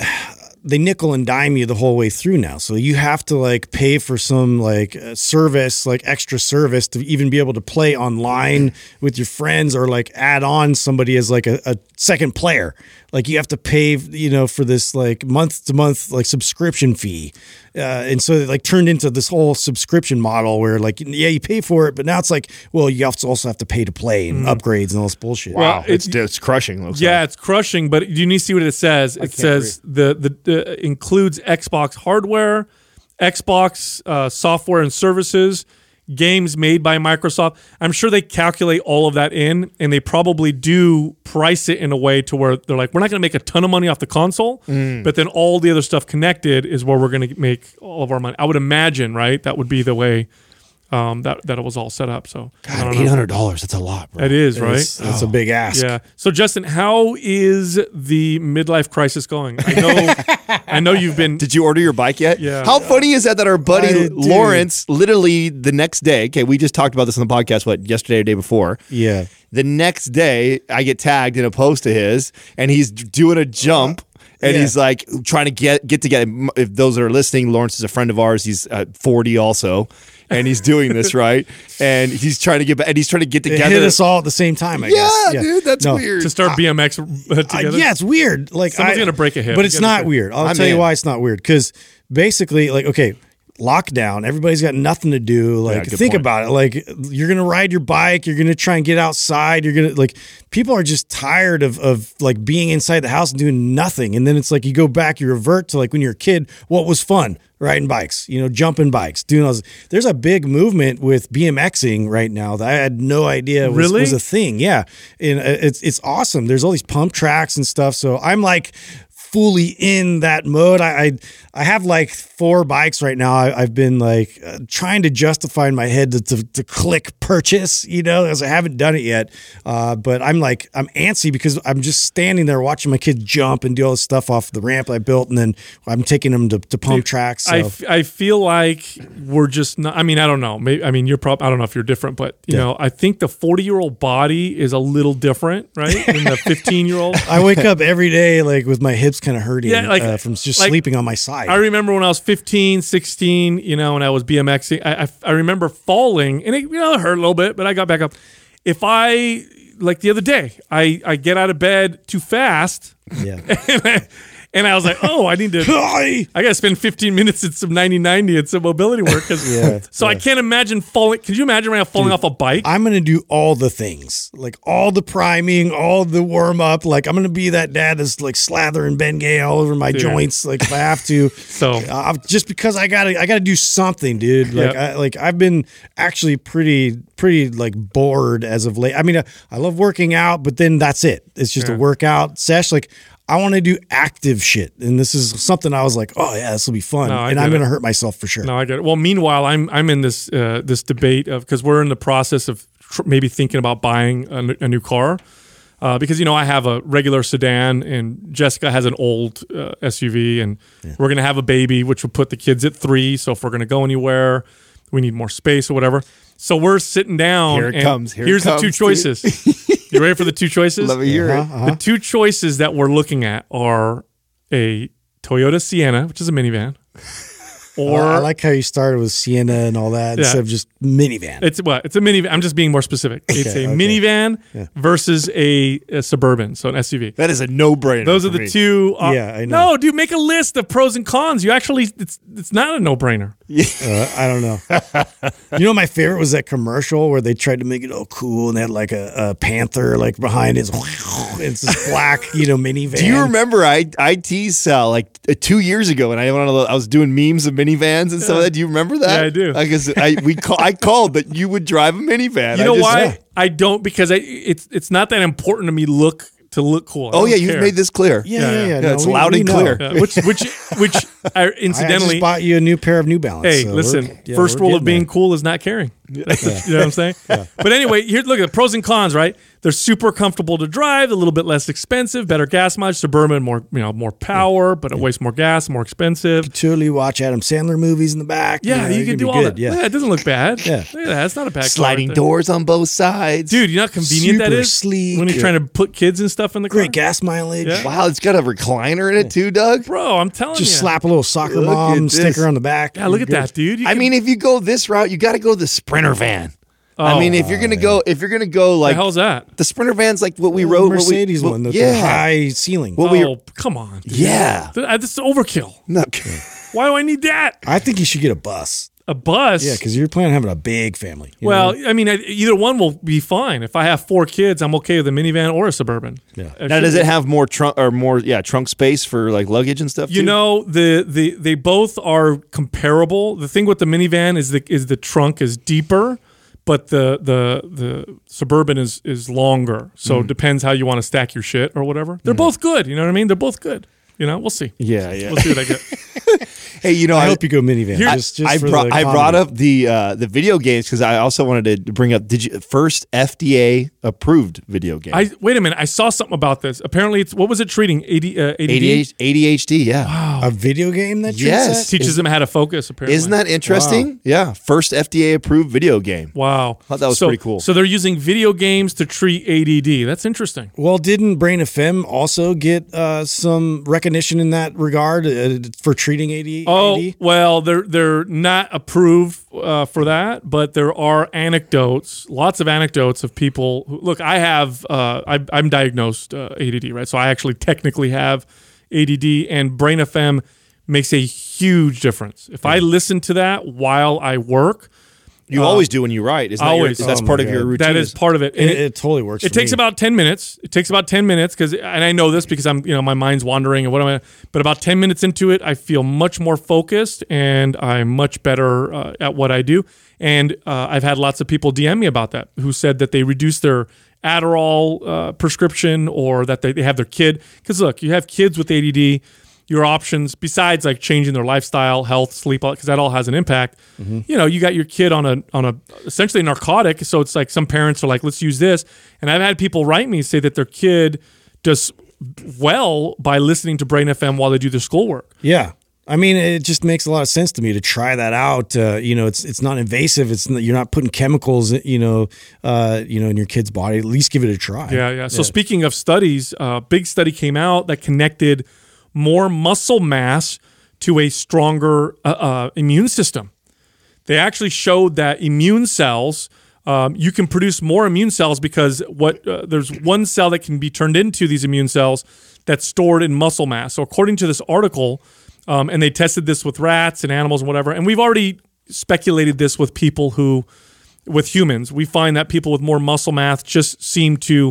they nickel and dime you the whole way through now. So you have to like pay for some like uh, service, like extra service to even be able to play online with your friends or like add on somebody as like a, a second player. Like you have to pay, you know, for this like month to month like subscription fee. Uh, and so it like turned into this whole subscription model where like, yeah, you pay for it, but now it's like, well, you also also have to pay to play and upgrades and all this bullshit. wow, Well, it's it- it's crushing. Looks Yeah, like. it's crushing, but you need to see what it says. It says the, the the includes Xbox hardware, Xbox uh, software and services, games made by Microsoft. I'm sure they calculate all of that in, and they probably do price it in a way to where they're like, we're not going to make a ton of money off the console, but then all the other stuff connected is where we're going to make all of our money. I would imagine, right? That would be the way Um, that that it was all set up. So I don't God, eight know. hundred dollars. That's a lot, bro. It is, right? It's, it's a big ask. Yeah. So Justin, how is the midlife crisis going? I know, I know you've been. Did you order your bike yet? Yeah. How funny is that that our buddy I did. Lawrence, literally the next day, okay, we just talked about this on the podcast, what, yesterday or day before? Yeah. The next day, I get tagged in a post of his, and he's doing a jump. And Yeah. he's like trying to get get together. If those that are listening, Lawrence is a friend of ours. He's uh, forty also, and he's doing this right. And he's trying to get and he's trying to get It together. hit us all at the same time, I yeah, guess. dude, that's No. weird. to start B M X uh, Uh, together. yeah, it's weird. Like Someone's I- gonna break a hip. but You it's gotta not break- weird. I'll I'm tell you in. why it's not weird. Because basically, like, okay, lockdown. Everybody's got nothing to do. Like, good think point. about it. Like, you're gonna ride your bike. You're gonna try and get outside. You're gonna like. People are just tired of of like being inside the house and doing nothing. And then it's like you go back. You revert to like when you're a kid. What was fun? Riding bikes. You know, jumping bikes. Doing those. There's a big movement with BMXing right now that I had no idea was, Really? was a thing. Yeah, and uh, it's it's awesome. There's all these pump tracks and stuff. So I'm like fully in that mode. I I, I have like four bikes right now. I, I've been like uh, trying to justify in my head to, to, to click purchase, you know, as I haven't done it yet. Uh, but I'm like, I'm antsy because I'm just standing there watching my kids jump and do all this stuff off the ramp I built. And then I'm taking them to, to pump tracks. So. I, f- I feel like we're just not. I mean, I don't know. Maybe I mean you're probably. I don't know if you're different, but you Yeah. know, I think the forty year old body is a little different, right, than the fifteen year old. I wake up every day like with my hips kind of hurting Yeah, like- uh, from just like- sleeping on my side. I remember when I was fifteen, sixteen, you know, and I was BMXing, I, I, I remember falling, and it, you know, it hurt a little bit, but I got back up. If I, like the other day, I, I get out of bed too fast, yeah. and I, and I was like, oh, I need to, I got to spend fifteen minutes at some ninety ninety and some mobility work. 'cause- Yeah, so I can't imagine falling. Could you imagine right now falling off a bike? I'm gonna do all the things, like all the priming, all the warm up. Like I'm gonna be that dad that's like slathering Bengay all over my Dude. joints, like if I have to. So- uh, just because I gotta, I gotta do something, dude. Like, Yep. I, like I've been actually pretty, pretty like bored as of late. I mean, I, I love working out, but then that's it. It's just Yeah. a workout sesh. Like I want to do active shit, and this is something I was like, oh yeah, this will be fun, No, I and get I'm it. gonna hurt myself for sure. No, I get it. Well, meanwhile, I'm I'm in this uh, this debate of because we're in the process of tr- maybe thinking about buying a, n- a new car uh, because you know I have a regular sedan and Jessica has an old uh, S U V and we're gonna have a baby, which will put the kids at three. So if we're gonna go anywhere, we need more space or whatever. So we're sitting down. Here it and comes. Here it here's comes, the two dude. choices. You ready for the two choices? Let me hear it. Uh-huh. The two choices that we're looking at are a Toyota Sienna, which is a minivan, or I like how you started with Sienna and all that Yeah. instead of just minivan. it's what it's a minivan. I'm just being more specific. It's a okay. minivan versus a, a Suburban, so an S U V. That is a no-brainer. Those are for the me. two. Uh, Yeah, I know. No, dude, make a list of pros and cons. You actually, it's it's not a no brainer. Uh, I don't know. You know, my favorite was that commercial where they tried to make it all cool and they had like a, a panther like behind it. It's this black, you know, minivan. Do you remember I I teased Sal like uh, two years ago when I went on a, I was doing memes of minivans and stuff like that. Do you remember that? Yeah, I do. I guess I we call, I called that you would drive a minivan. You I know just- why? yeah. I don't because I it's it's not that important to me. Look to look cool. I Oh don't yeah, you've care. made this clear. Yeah, Yeah, yeah, yeah. yeah. Yeah, no, it's we- loud we and know. clear. Yeah, which which which I, I incidentally. just bought you a new pair of New Balance. Hey, so listen. we're- yeah, first we're rule of getting being there. cool is not caring. That's the- you know what I'm saying? But anyway, here look at the pros and cons. Right? They're super comfortable to drive, a little bit less expensive, better gas mileage. Suburban, more you know, more power, but it wastes more gas, more expensive. Totally watch Adam Sandler movies in the back. Yeah, know, you it can could do be all good, that. Yeah. Yeah, it doesn't look bad. Yeah. Look at that. It's not a bad car Sliding right there. doors on both sides. Dude, you know how convenient that Super is sleek. when you're trying to put kids and stuff in the car. Great gas mileage. Yeah. Wow, it's got a recliner in it too, Doug. Bro, I'm telling Just you. slap a little soccer Look mom at this. sticker on the back. Yeah, look at You're that, dude. You I can- mean, if you go this route, you got to go the Sprinter van. I Oh, mean, if you're gonna go, if you're gonna go the like hell's that? the Sprinter van's like what we good. wrote, what we- Mercedes what- one, the, yeah, the high ceiling. What we- Oh, come on. dude. yeah. Th- That's overkill. No. Why do I need that? I think you should get a bus. A bus? Yeah, because you're planning on having a big family. you Well, know? I mean, I- either one will be fine. If I have four kids, I'm okay with a minivan or a Suburban. Yeah. It Now, should does be. it have more trunk or more, yeah, trunk space for like luggage and stuff? You too? know, the, the they both are comparable. The thing with the minivan is the is the trunk is deeper, but the the the Suburban is is longer. So Mm. it depends how you want to stack your shit or whatever. They're both good. You know what I mean? They're both good. You know, we'll see. Yeah, yeah. We'll see what I get. Hey, you know, I, I hope you go minivan. Here- just, just I for brought the I brought comedy. up the uh, the video games because I also wanted to bring up did you first F D A approved video game. I wait a minute. I saw something about this. Apparently, it's what was it treating? A D, uh, A D D? A D H A D H D, yeah. a video game that treats Yes. that? Teaches them how to focus. Apparently, Isn't that interesting? Yeah, first F D A approved video game. wow? Thought that was so, pretty cool. So they're using video games to treat A D D. That's interesting. Well, didn't Brain F M also get uh, some recognition in that regard uh, for treating A D? Oh A D? well, they're they're not approved uh, for that, but there are anecdotes, lots of anecdotes of people. Who, look, I have uh, I, I'm diagnosed uh, A D D, right? So I actually technically have A D D, and Brain F M makes a huge difference. If I listen to that while I work, You always do when you write. Isn't always. That your, that's Oh part my of your God. routine. that is part of it. It, And it, totally works. It for takes me. about ten minutes. It takes about ten minutes because, and I know this because I'm, you know, my mind's wandering and what am I, but about ten minutes into it, I feel much more focused and I'm much better uh, at what I do. And uh, I've had lots of people D M me about that who said that they reduced their Adderall uh, prescription or that they, they have their kid. Because look, you have kids with A D D, your options, besides like changing their lifestyle, health, sleep, because that all has an impact. Mm-hmm. You know, you got your kid on a on a essentially a narcotic, so it's like some parents are like, let's use this. And I've had people write me say that their kid does well by listening to Brain F M while they do their schoolwork. Yeah. I mean, it just makes a lot of sense to me to try that out. Uh, you know, it's it's not invasive. It's not, you're not putting chemicals, you know, uh, you know, in your kid's body. At least give it a try. Yeah, yeah. So speaking of studies, a uh, big study came out that connected more muscle mass to a stronger uh, uh, immune system. They actually showed that immune cells, um, you can produce more immune cells because what uh, there's one cell that can be turned into these immune cells that's stored in muscle mass. So according to this article, um, and they tested this with rats and animals and whatever, and we've already speculated this with people who, with humans, we find that people with more muscle mass just seem to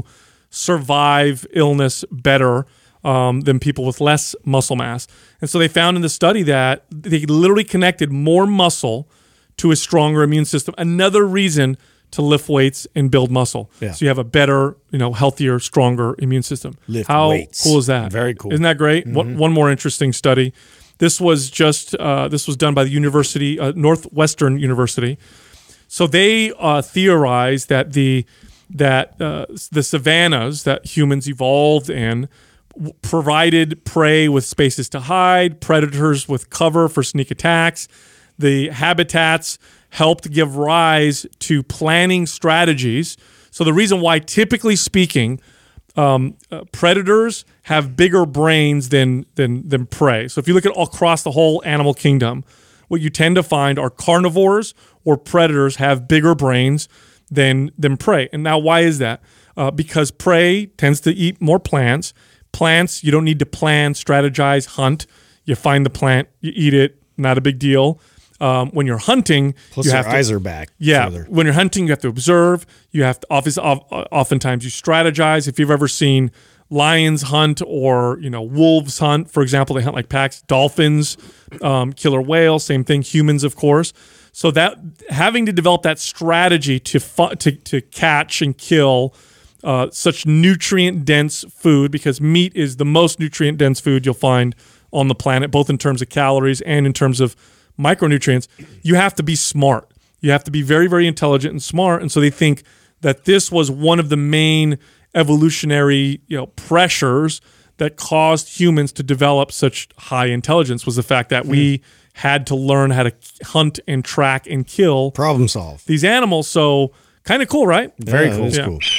survive illness better Um, than people with less muscle mass. And so they found in the study that they literally connected more muscle to a stronger immune system. Another reason to lift weights and build muscle. Yeah. So you have a better, you know, healthier, stronger immune system. Lift How weights. cool is that? Very cool. Isn't that great? One, one more interesting study. This was just uh, this was done by the University, uh, Northwestern University. So they uh, theorized that the that uh, the savannas that humans evolved in provided prey with spaces to hide, predators with cover for sneak attacks. The habitats helped give rise to planning strategies. So the reason why, typically speaking, um, uh, predators have bigger brains than, than than prey. So if you look at all across the whole animal kingdom, what you tend to find are carnivores or predators have bigger brains than than prey. And now why is that? Uh, because prey tends to eat more plants. Plants, you don't need to plan, strategize, hunt. You find the plant, you eat it, not a big deal. Um, when you're hunting, Plus you their have to, eyes are back. yeah. further. When you're hunting, you have to observe. You have to office, oftentimes you strategize. If you've ever seen lions hunt or you know wolves hunt, for example, they hunt like packs. Dolphins, um, killer whales, same thing. Humans, of course. So that having to develop that strategy to fu- to to catch and kill uh, such nutrient dense food, because meat is the most nutrient dense food you'll find on the planet, both in terms of calories and in terms of micronutrients. You have to be smart. You have to be very, very intelligent and smart. And so they think that this was one of the main evolutionary, you know, pressures that caused humans to develop such high intelligence, was the fact that we had to learn how to hunt and track and kill Problem solved. these animals. So kind of cool, right? Very Yeah, cool. Yeah. cool.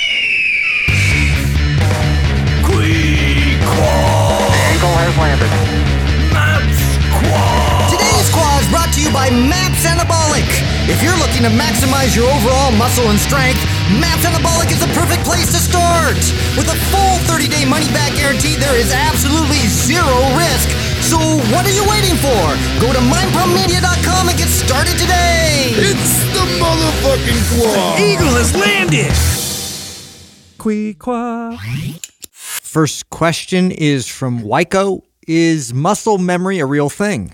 Today's Squad is brought to you by MAPS Anabolic. If you're looking to maximize your overall muscle and strength, MAPS Anabolic is the perfect place to start. With a full thirty-day money-back guarantee, there is absolutely zero risk. So what are you waiting for? Go to mind pump media dot com and get started today. It's the motherfucking Quad. Eagle has landed. First question is from Wyco. Is muscle memory a real thing? Yep.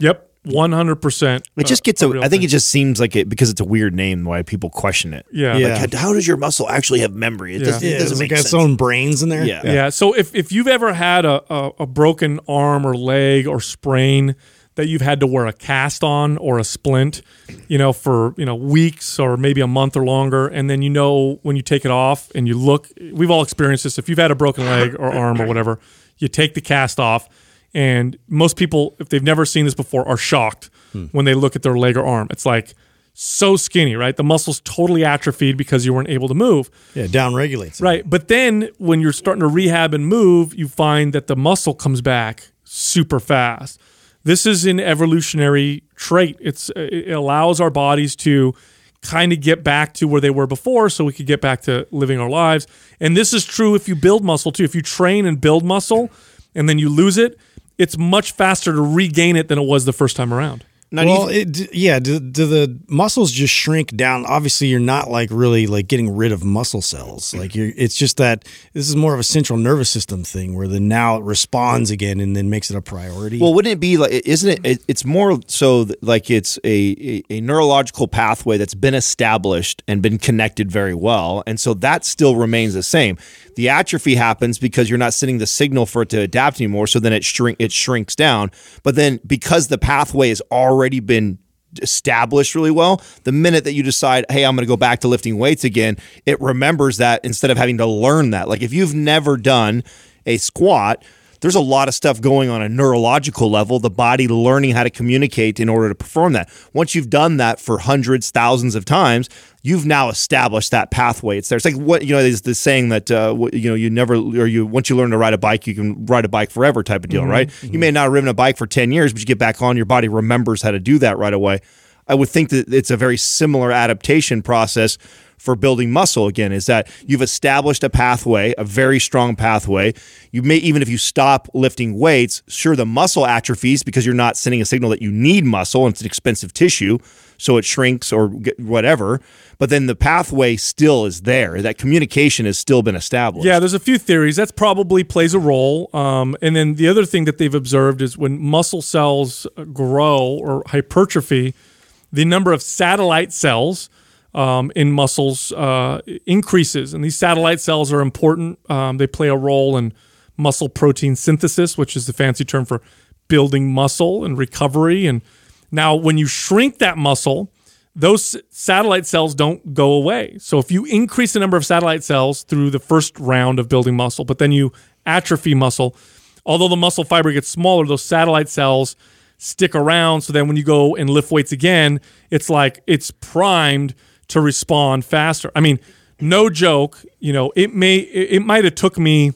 one hundred percent. It just gets a, a I think thing. It just seems like it, because it's a weird name, why people question it. Yeah. yeah. Like, how does your muscle actually have memory? It yeah. doesn't, yeah, it doesn't make got sense. its own brains in there. Yeah. yeah. Yeah. So if, if you've ever had a, a, a broken arm or leg or sprain that you've had to wear a cast on or a splint, you know, for, you know, weeks or maybe a month or longer, and then you know when you take it off and you look, we've all experienced this. If you've had a broken leg or arm or whatever, you take the cast off, and most people, if they've never seen this before, are shocked hmm. when they look at their leg or arm. It's like so skinny, right? The muscle's totally atrophied because you weren't able to move. Yeah, down-regulates. Right. But then when you're starting to rehab and move, you find that the muscle comes back super fast. This is an evolutionary trait. It's it allows our bodies to kind of get back to where they were before, so we could get back to living our lives. And this is true if you build muscle too. If you train and build muscle and then you lose it, it's much faster to regain it than it was the first time around. Now, well, it, yeah. Do, do the muscles just shrink down? Obviously, you're not like really like getting rid of muscle cells. Like you're, it's just that this is more of a central nervous system thing where the now it responds again and then makes it a priority. Well, wouldn't it be like? Isn't it? it it's more so like it's a, a a neurological pathway that's been established and been connected very well, and so that still remains the same. The atrophy happens because you're not sending the signal for it to adapt anymore, so then it shrink it shrinks down. But then because the pathway has already been established really well, the minute that you decide, hey, I'm going to go back to lifting weights again, it remembers that instead of having to learn that. Like if you've never done a squat, there's a lot of stuff going on a neurological level, the body learning how to communicate in order to perform that. Once you've done that for hundreds, thousands of times, you've now established that pathway. It's there. It's like what, you know, there's the saying that, uh, you know, you never, or you, once you learn to ride a bike, you can ride a bike forever type of deal, mm-hmm. right? Mm-hmm. You may not have ridden a bike for ten years, but you get back on, your body remembers how to do that right away. I would think that it's a very similar adaptation process for building muscle again, is that you've established a pathway, a very strong pathway. You may, even if you stop lifting weights, sure, the muscle atrophies because you're not sending a signal that you need muscle and it's an expensive tissue, so it shrinks or whatever. But then the pathway still is there. That communication has still been established. Yeah, there's a few theories. That probably plays a role. Um, and then the other thing that they've observed is when muscle cells grow or hypertrophy, the number of satellite cells Um, in muscles uh, increases. And these satellite cells are important. Um, they play a role in muscle protein synthesis, which is the fancy term for building muscle and recovery. And now when you shrink that muscle, those satellite cells don't go away. So if you increase the number of satellite cells through the first round of building muscle, but then you atrophy muscle, although the muscle fiber gets smaller, those satellite cells stick around. So then when you go and lift weights again, it's like it's primed to respond faster. I mean, no joke, you know, it may it might have took me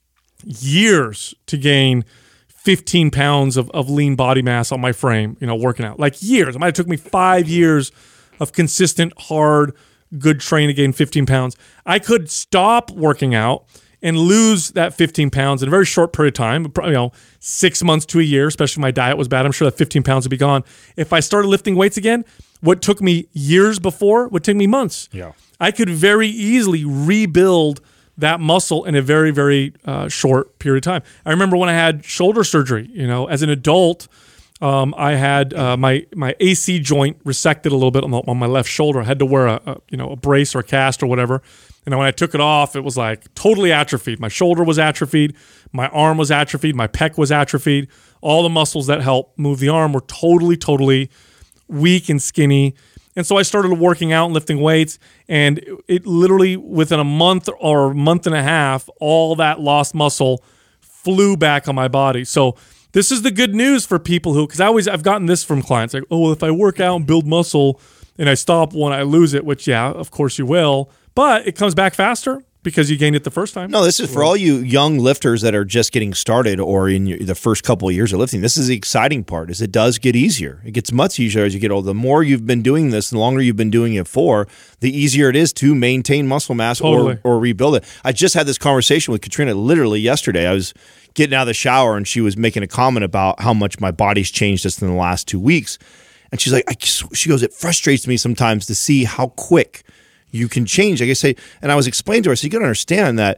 years to gain fifteen pounds of, of lean body mass on my frame, you know, working out. Like years. It might have took me five years of consistent, hard, good training to gain fifteen pounds. I could stop working out and lose that fifteen pounds in a very short period of time, you know, six months to a year, especially if my diet was bad. I'm sure that fifteen pounds would be gone. If I started lifting weights again, what took me years before would take me months. Yeah, I could very easily rebuild that muscle in a very, very uh, short period of time. I remember when I had shoulder surgery, you know, as an adult, um, I had uh, my my A C joint resected a little bit on, the, on my left shoulder. I had to wear a, a you know a brace or a cast or whatever. And when I took it off, it was like totally atrophied. My shoulder was atrophied. My arm was atrophied. My pec was atrophied. All the muscles that help move the arm were totally, totally weak and skinny. And so I started working out and lifting weights. And it, it literally, within a month or a month and a half, all that lost muscle flew back on my body. So this is the good news for people who, because I always, I've gotten this from clients, like, oh, well, if I work out and build muscle and I stop when I lose it, which, yeah, of course you will. But it comes back faster because you gained it the first time. No, this is for all you young lifters that are just getting started or in your, the first couple of years of lifting. This is the exciting part, is it does get easier. It gets much easier as you get older. The more you've been doing this, the longer you've been doing it for, the easier it is to maintain muscle mass Totally. or, or rebuild it. I just had this conversation with Katrina literally yesterday. I was getting out of the shower and she was making a comment about how much my body's changed just in the last two weeks. And she's like, I, she goes, it frustrates me sometimes to see how quick you can change. Like I say, and I was explaining to her, so you got to understand that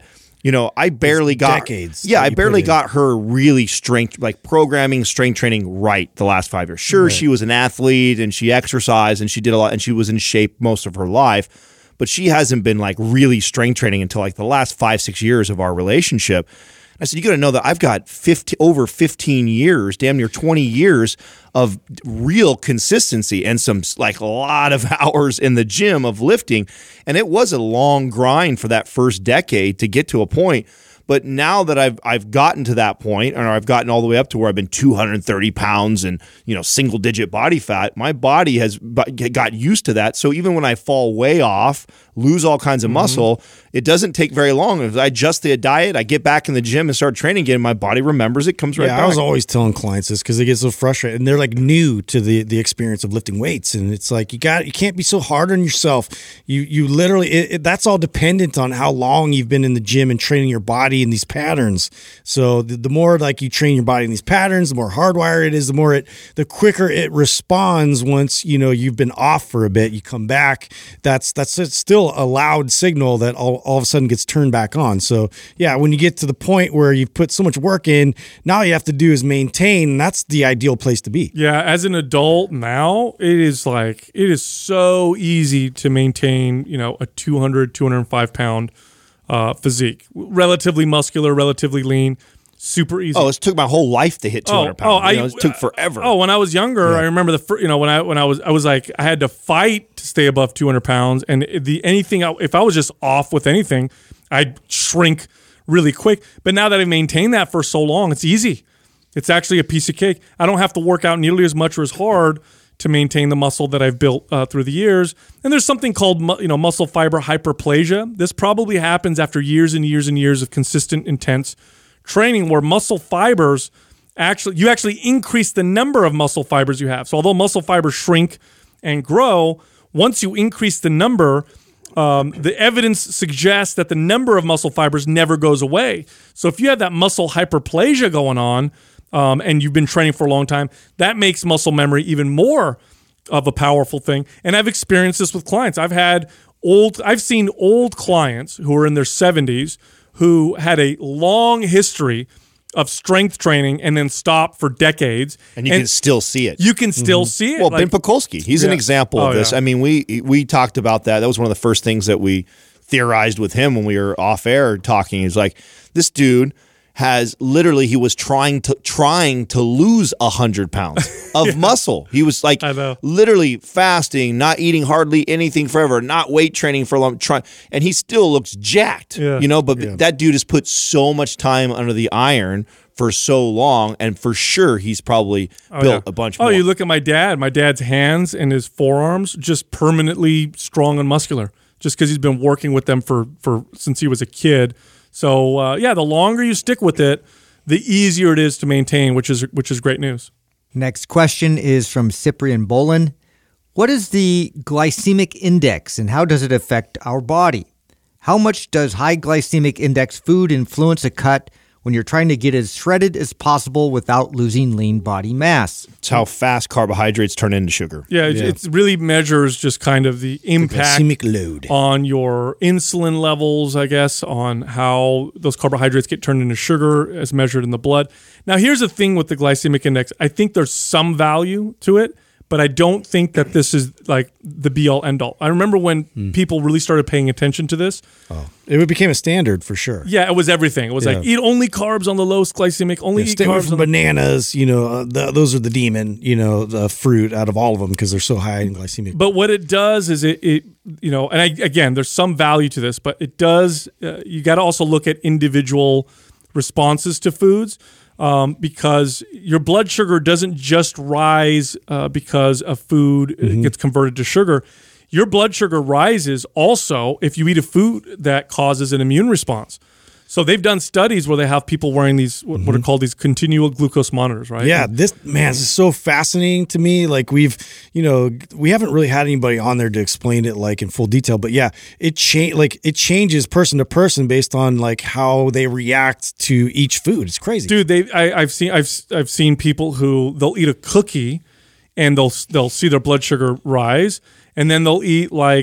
You know, I barely got decades Yeah, that I you barely put in. got her really strength, like programming, strength training right the last five years. Sure, Right. she was an athlete and she exercised and she did a lot and she was in shape most of her life, but she hasn't been like really strength training until like the last five, six years of our relationship. I said, you got to know that I've got fifty, over fifteen years, damn near twenty years of real consistency and some like a lot of hours in the gym of lifting. And it was a long grind for that first decade to get to a point. But now that I've I've gotten to that point, or I've gotten all the way up to where I've been two hundred thirty pounds and, you know, single digit body fat, my body has b- got used to that. So even when I fall way off, lose all kinds of Mm-hmm. muscle, it doesn't take very long. If I adjust the diet, I get back in the gym and start training again, my body remembers it, comes right Yeah, back. I was always telling clients this because they get so frustrated and they're like new to the the experience of lifting weights, and it's like you got you can't be so hard on yourself. You you literally it, it, that's all dependent on how long you've been in the gym and training your body in these patterns. So the, the more like you train your body in these patterns, the more hardwired it is, the more it the quicker it responds. Once you know you've been off for a bit, you come back. That's that's it's still a loud signal that all, all of a sudden gets turned back on. So yeah, when you get to the point where you've put so much work in, now all you have to do is maintain. And that's the ideal place to be. Yeah, as an adult now, it is like it is so easy to maintain, you know, a two hundred, two hundred five pound uh, physique. Relatively muscular, relatively lean, super easy. Oh, it took my whole life to hit two hundred pounds. Oh, You know, I, it took forever. Oh, when I was younger, I remember the fir- you know when I when I was I was like I had to fight to stay above two hundred pounds, and the anything I, if I was just off with anything, I'd shrink really quick. But now that I've maintained that for so long, it's easy. It's actually a piece of cake. I don't have to work out nearly as much or as hard to maintain the muscle that I've built uh, through the years. And there's something called mu- you know muscle fiber hyperplasia. This probably happens after years and years and years of consistent, intense training, where muscle fibers actually you actually increase the number of muscle fibers you have. So although muscle fibers shrink and grow, once you increase the number, um, the evidence suggests that the number of muscle fibers never goes away. So if you have that muscle hyperplasia going on, um, and you've been training for a long time, that makes muscle memory even more of a powerful thing. And I've experienced this with clients. I've had old, I've seen old clients who are in their seventies who had a long history of strength training and then stopped for decades. and you can still see it. You can still see it. Well, like- Ben Pakulski, he's an Yeah. example Oh, of this. yeah. I mean, we we talked about that. That was one of the first things that we theorized with him when we were off air talking. He's like, this dude has literally he was trying to trying to lose a hundred pounds of muscle. He was like I know. literally fasting, not eating hardly anything forever, not weight training for a long trying, and he still looks jacked. Yeah. You know, but that dude has put so much time under the iron for so long, and for sure he's probably Oh, built yeah. a bunch Oh, more. you look at my dad. My dad's hands and his forearms just permanently strong and muscular, just because he's been working with them for for since he was a kid. So uh, yeah, the longer you stick with it, the easier it is to maintain, which is which is great news. Next question is from Cyprian Bolin. What is the glycemic index and how does it affect our body? How much does high glycemic index food influence a cut when you're trying to get as shredded as possible without losing lean body mass? It's how fast carbohydrates turn into sugar. Yeah, it, it really measures just kind of the impact Glycemic load. on your insulin levels, I guess, on how those carbohydrates get turned into sugar as measured in the blood. Now, here's the thing with the glycemic index. I think there's some value to it, but I don't think that this is like the be all end all. I remember when people really started paying attention to this. It became a standard for sure. Yeah, it was everything. It was like Yeah. eat only carbs on the lowest glycemic, only Yeah, eat stay away carbs from on the bananas. You know, uh, the, those are the demon. You know, the fruit out of all of them because they're so high in glycemic. But what it does is it, it you know, and I, again, there's some value to this, but it does, uh, you got to also look at individual responses to foods um, because your blood sugar doesn't just rise uh, because a food Mm-hmm. gets converted to sugar. Your blood sugar rises also if you eat a food that causes an immune response. So they've done studies where they have people wearing these, what, what are called these continual glucose monitors, right? Mm-hmm. Yeah, this man, this is so fascinating to me. Like we've, you know, we haven't really had anybody on there to explain it like in full detail. But yeah, it change like it changes person to person based on like how they react to each food. It's crazy, Dude, they I, I've seen I've I've seen people who they'll eat a cookie and they'll they'll see their blood sugar rise, and then they'll eat like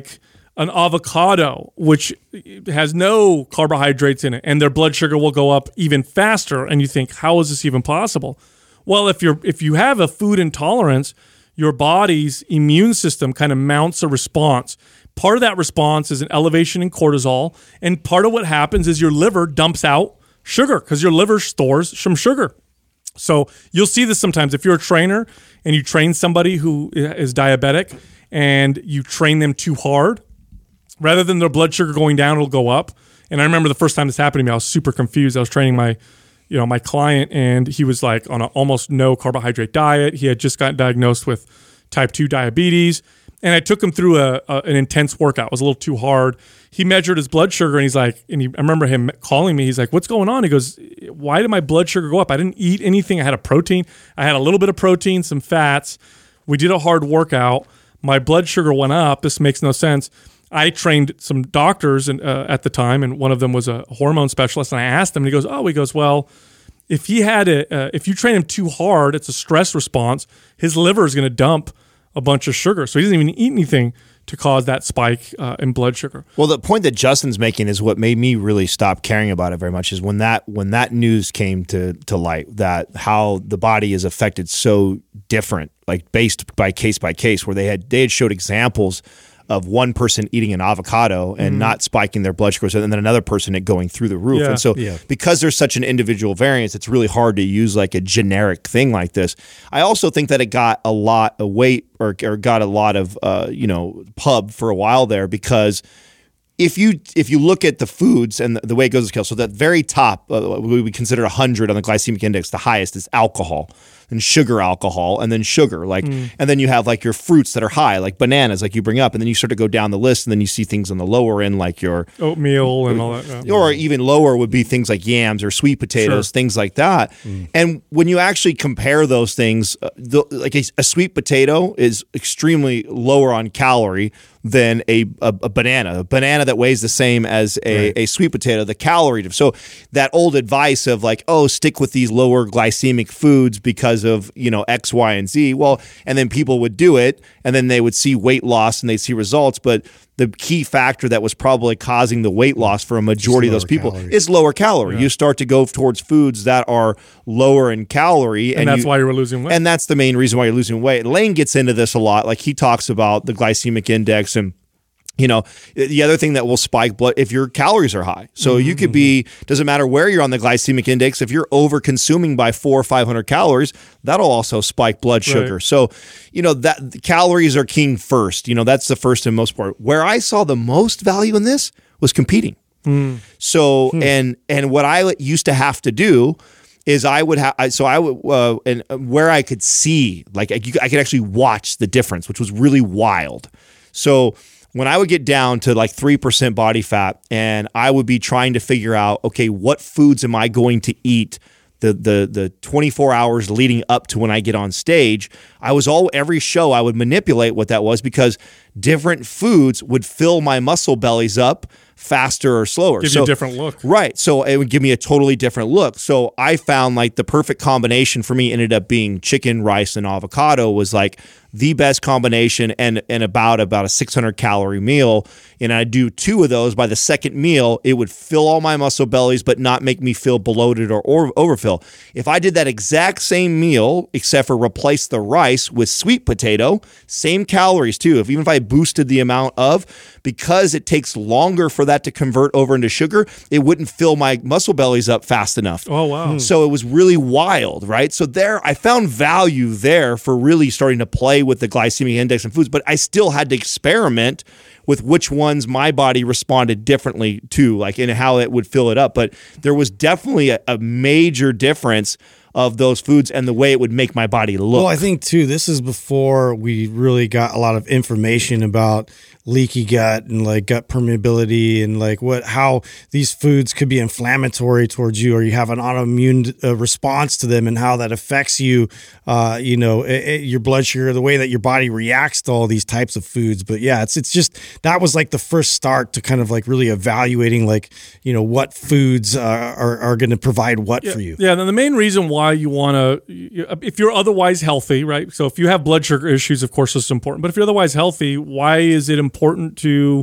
an avocado, which has no carbohydrates in it, and their blood sugar will go up even faster. And you think, how is this even possible? Well, if you're if you have a food intolerance, your body's immune system kind of mounts a response. Part of that response is an elevation in cortisol, and part of what happens is your liver dumps out sugar because your liver stores some sugar. So you'll see this sometimes if you're a trainer and you train somebody who is diabetic and you train them too hard, rather than their blood sugar going down, it'll go up. And I remember the first time this happened to me, I was super confused. I was training my, you know, my client, and he was like on an almost no carbohydrate diet. He had just gotten diagnosed with type two diabetes. And I took him through a, a an intense workout. It was a little too hard. He measured his blood sugar, and he's like, and he, I remember him calling me. He's like, "What's going on?" He goes, "Why did my blood sugar go up? I didn't eat anything. I had a protein. I had a little bit of protein, some fats. We did a hard workout. My blood sugar went up. This makes no sense." I trained some doctors and, uh, at the time, and one of them was a hormone specialist. And I asked him, and he goes, "Oh, he goes, well, if he had a, uh, if you train him too hard, it's a stress response. His liver is going to dump a bunch of sugar, so he doesn't even eat anything to cause that spike uh, in blood sugar." Well, the point that Justin's making is what made me really stop caring about it very much. Is when that when that news came to to light, that how the body is affected so different, like based by case by case, where they had they had showed examples of one person eating an avocado and mm. not spiking their blood sugars, and then another person it going through the roof. Yeah. And so Yeah. because there's such an individual variance, it's really hard to use like a generic thing like this. I also think that it got a lot of weight or, or got a lot of, uh, you know, pub for a while there, because if you if you look at the foods and the, the way it goes to scale, so that very top, uh, we would consider one hundred on the glycemic index, the highest is alcohol, and sugar alcohol, and then sugar, like, mm. and then you have like your fruits that are high, like bananas, like you bring up, and then you start to go down the list, and then you see things on the lower end, like your oatmeal and all that, yeah. Or even lower would be things like yams or sweet potatoes, sure. things like that. Mm. And when you actually compare those things, uh, the, like a, a sweet potato is extremely lower on calorie than a, a, a banana, a banana that weighs the same as a, right. a sweet potato, the calorie. So that old advice of like, oh, stick with these lower glycemic foods because of, you know, X, Y, and Z. Well, and then people would do it, and then they would see weight loss and they'd see results. But the key factor that was probably causing the weight loss for a majority of those people calories. is lower calorie. Yeah. You start to go towards foods that are lower in calorie. And, and that's you, why you were losing weight. And that's the main reason why you're losing weight. Lane gets into this a lot. Like he talks about the glycemic index, and you know, the other thing that will spike blood if your calories are high. So mm-hmm. you could be, doesn't matter where you're on the glycemic index, if you're over consuming by four or five hundred calories, that'll also spike blood sugar. Right. So, you know, that the calories are king first. You know, that's the first and most part. Where I saw the most value in this was competing. Mm. So, hmm. and and what I used to have to do is I would have, so I would, uh, and where I could see, like I, I could actually watch the difference, which was really wild. So when I would get down to like three percent body fat, and I would be trying to figure out, okay, what foods am I going to eat the the the twenty-four hours leading up to when I get on stage, I was all, every show I would manipulate what that was, because different foods would fill my muscle bellies up faster or slower. Give so, you a different look. Right. So it would give me a totally different look. So I found like the perfect combination for me ended up being chicken, rice, and avocado was like the best combination, and and about about a six hundred calorie meal. And I do two of those. By the second meal, it would fill all my muscle bellies, but not make me feel bloated or, or overfill. If I did that exact same meal, except for replace the rice with sweet potato, same calories too. If even if I boosted the amount of, because it takes longer for that to convert over into sugar, it wouldn't fill my muscle bellies up fast enough. Oh, wow. So it was really wild, right? So there, I found value there for really starting to play with the glycemic index in foods, but I still had to experiment with which ones my body responded differently to, like in how it would fill it up. But there was definitely a, a major difference of those foods and the way it would make my body look. Well, I think too, this is before we really got a lot of information about leaky gut and like gut permeability and like what, how these foods could be inflammatory towards you, or you have an autoimmune uh, response to them, and how that affects you, uh, you know, it, it, your blood sugar, the way that your body reacts to all these types of foods. But yeah, it's, it's just, that was like the first start to kind of like really evaluating like, you know, what foods uh, are, are going to provide what yeah, for you. Yeah. And the main reason why you want to, if you're otherwise healthy, right? So if you have blood sugar issues, of course, this is important. But if you're otherwise healthy, why is it important to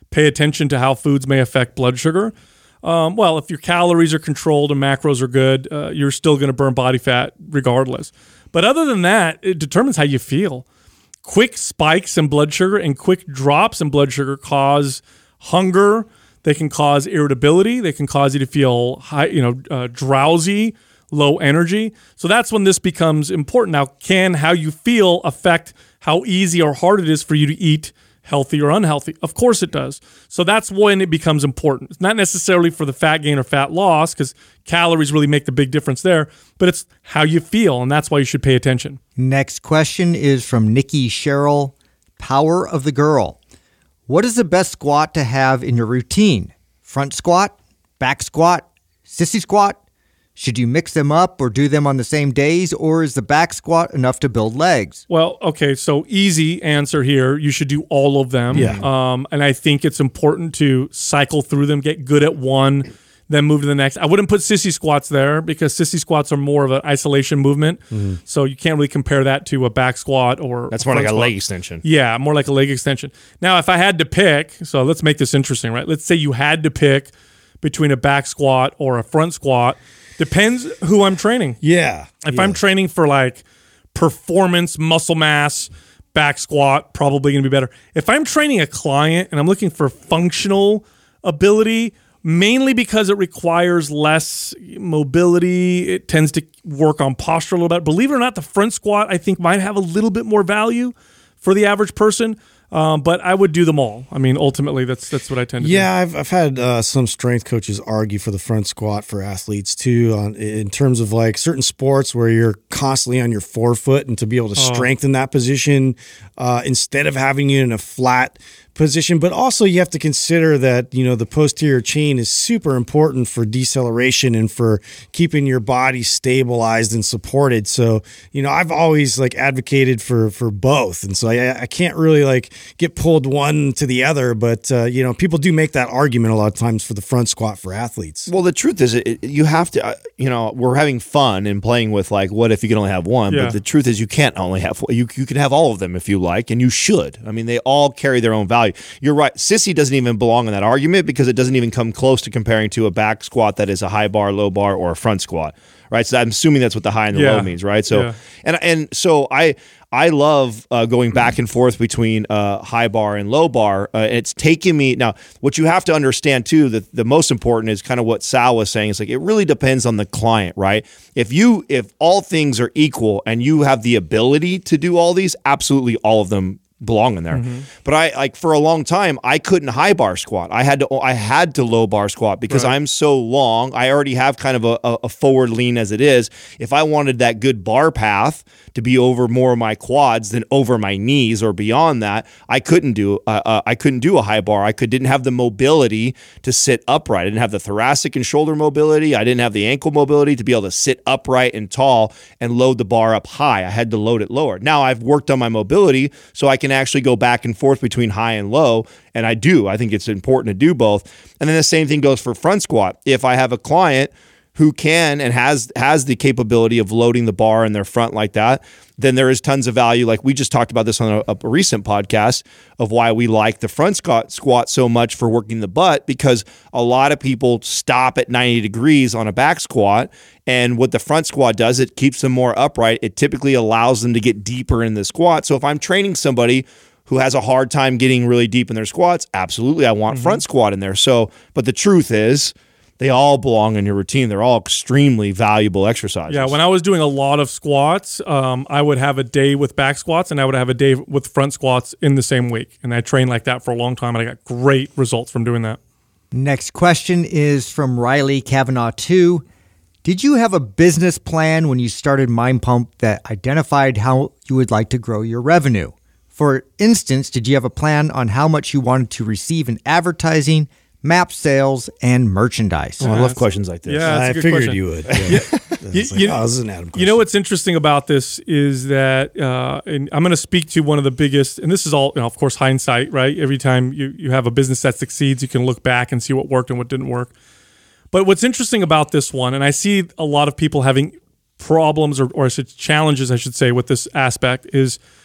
pay attention to how foods may affect blood sugar. Um, well, if your calories are controlled and macros are good, uh, you're still going to burn body fat regardless. But other than that, it determines how you feel. Quick spikes in blood sugar and quick drops in blood sugar cause hunger. They can cause irritability. They can cause you to feel high, you know, uh, drowsy, low energy. So that's when this becomes important. Now, can how you feel affect how easy or hard it is for you to eat healthy or unhealthy? Of course it does. So that's when it becomes important. It's not necessarily for the fat gain or fat loss, because calories really make the big difference there, but it's how you feel, and that's why you should pay attention. Next question is from Nikki Sherrill, Power of the Girl. What is the best squat to have in your routine? Front squat, back squat, sissy squat? Should you mix them up or do them on the same days, or is the back squat enough to build legs? Well, okay, so easy answer here. You should do all of them. Yeah. Um, and I think it's important to cycle through them, get good at one, then move to the next. I wouldn't put sissy squats there because sissy squats are more of an isolation movement. Mm. So you can't really compare that to a back squat or That's more like squat. a leg extension. Yeah, more like a leg extension. Now, if I had to pick, so let's make this interesting, right? Let's say you had to pick between a back squat or a front squat. Depends who I'm training. Yeah. If yeah. I'm training for like performance, muscle mass, back squat, probably going to be better. If I'm training a client and I'm looking for functional ability, mainly because it requires less mobility, it tends to work on posture a little bit. Believe it or not, the front squat, I think, might have a little bit more value for the average person. Um, but I would do them all. I mean, ultimately, that's that's what I tend to yeah, do. Yeah, I've, I've had uh, some strength coaches argue for the front squat for athletes too, on, in terms of like certain sports where you're constantly on your forefoot, and to be able to Oh. strengthen that position uh, instead of having you in a flat position. But also you have to consider that, you know, the posterior chain is super important for deceleration and for keeping your body stabilized and supported. So, you know, I've always like advocated for for both. And so I, I can't really like get pulled one to the other, but uh, you know, people do make that argument a lot of times for the front squat for athletes. Well, the truth is, it, you have to, uh, you know, we're having fun and playing with like, what if you can only have one? Yeah. But the truth is, you can't only have you. You can have all of them if you like, and you should. I mean, they all carry their own value. You're right. Sissy doesn't even belong in that argument because it doesn't even come close to comparing to a back squat that is a high bar, low bar, or a front squat. Right. So I'm assuming that's what the high and the Yeah. low means. Right. So Yeah. and and so I. I love uh, going back and forth between uh, high bar and low bar. Uh, it's taken me now. What you have to understand too, that the most important is kind of what Sal was saying. It's like it really depends on the client, right? If you, if all things are equal and you have the ability to do all these, absolutely all of them belong in there. Mm-hmm. But I like for a long time I couldn't high bar squat. I had to I had to low bar squat because Right. I'm so long. I already have kind of a, a forward lean as it is. If I wanted that good bar path to be over more of my quads than over my knees or beyond that, I couldn't do uh, uh, I couldn't do a high bar. I could didn't have the mobility to sit upright. I didn't have the thoracic and shoulder mobility. I didn't have the ankle mobility to be able to sit upright and tall and load the bar up high. I had to load it lower. Now I've worked on my mobility so I can actually go back and forth between high and low, and I do. I think it's important to do both. And then the same thing goes for front squat. If I have a client who can and has has the capability of loading the bar in their front like that, then there is tons of value. Like we just talked about this on a, a recent podcast of why we like the front squat squat so much for working the butt, because a lot of people stop at ninety degrees on a back squat. And what the front squat does, it keeps them more upright. It typically allows them to get deeper in the squat. So if I'm training somebody who has a hard time getting really deep in their squats, absolutely, I want mm-hmm. front squat in there. So, but the truth is, they all belong in your routine. They're all extremely valuable exercises. Yeah, when I was doing a lot of squats, um, I would have a day with back squats and I would have a day with front squats in the same week. And I trained like that for a long time, and I got great results from doing that. Next question is from Riley Kavanaugh two. Did you have a business plan when you started Mind Pump that identified how you would like to grow your revenue? For instance, did you have a plan on how much you wanted to receive in advertising, map sales, and merchandise? Oh, I love questions like this. Yeah, that's I a good figured question. you would. Yeah. You, It's like, you- oh, this is an Adam question. you know what's interesting about this is that, uh, and I'm going to speak to one of the biggest, and this is all, you know, of course, hindsight, right? Every time you, you have a business that succeeds, you can look back and see what worked and what didn't work. But what's interesting about this one, and I see a lot of people having problems or, or challenges, I should say, with this aspect, is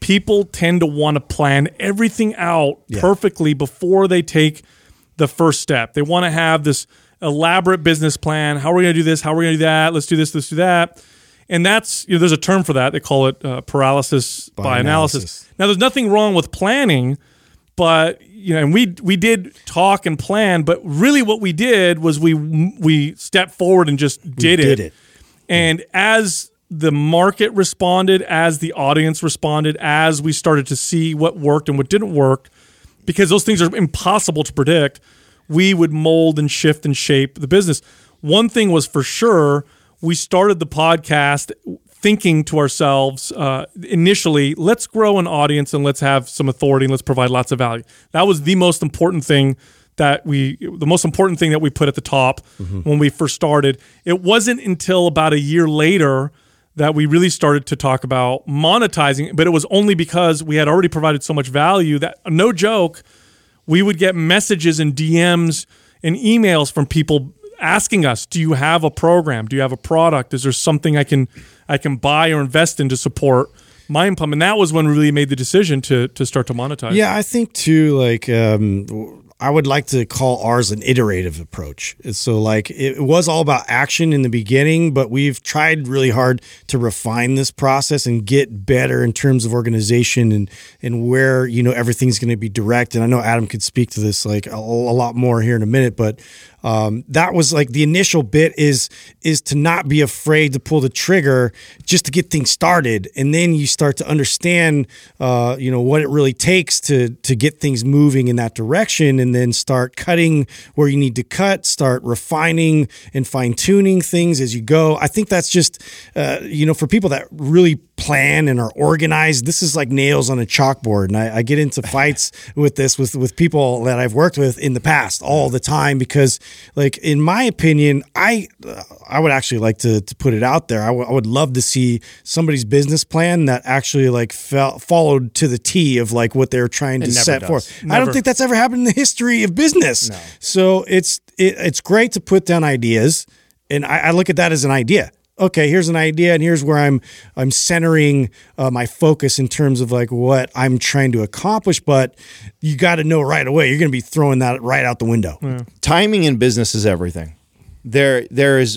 people tend to want to plan everything out Yeah. perfectly before they take the first step. They want to have this elaborate business plan. How are we going to do this? How are we going to do that? Let's do this, let's do that. And that's, you know, there's a term for that. They call it uh, paralysis by, By analysis. analysis. Now, there's nothing wrong with planning, but, you know, and we we did talk and plan, but really what we did was we we stepped forward and just did, did it. it. And as the market responded, as the audience responded, as we started to see what worked and what didn't work, because those things are impossible to predict, we would mold and shift and shape the business. One thing was for sure, we started the podcast thinking to ourselves uh, initially, let's grow an audience and let's have some authority and let's provide lots of value. That was the most important thing that we, the most important thing that we put at the top mm-hmm. when we first started. It wasn't until about a year later that we really started to talk about monetizing, but it was only because we had already provided so much value that, no joke, we would get messages and D Ms and emails from people asking us, do you have a program? Do you have a product? Is there something I can I can buy or invest in to support Mind Pump? And that was when we really made the decision to to start to monetize. Yeah, I think too, like, um, I would like to call ours an iterative approach. So, like, it was all about action in the beginning, but we've tried really hard to refine this process and get better in terms of organization and and where, you know, everything's going to be direct. And I know Adam could speak to this like a, a lot more here in a minute, but um, that was like the initial bit is is to not be afraid to pull the trigger just to get things started, and then you start to understand, uh, you know, what it really takes to to get things moving in that direction. And then start cutting where you need to cut, start refining and fine tuning things as you go. I think that's just, uh, you know, for people that really plan and are organized, this is like nails on a chalkboard. And I, I get into fights with this with, with people that I've worked with in the past all the time, because like, in my opinion, I, uh, I would actually like to, to put it out there. I, w- I would love to see somebody's business plan that actually like fell, followed to the T of like what they're trying to It never set does. forth. I Never. don't think that's ever happened in the history of business. No. So it's it, it's great to put down ideas, and I, I look at that as an idea. Okay, here's an idea, and here's where I'm I'm centering uh, my focus in terms of like what I'm trying to accomplish. But you got to know right away you're going to be throwing that right out the window. Yeah. Timing in business is everything. There, there is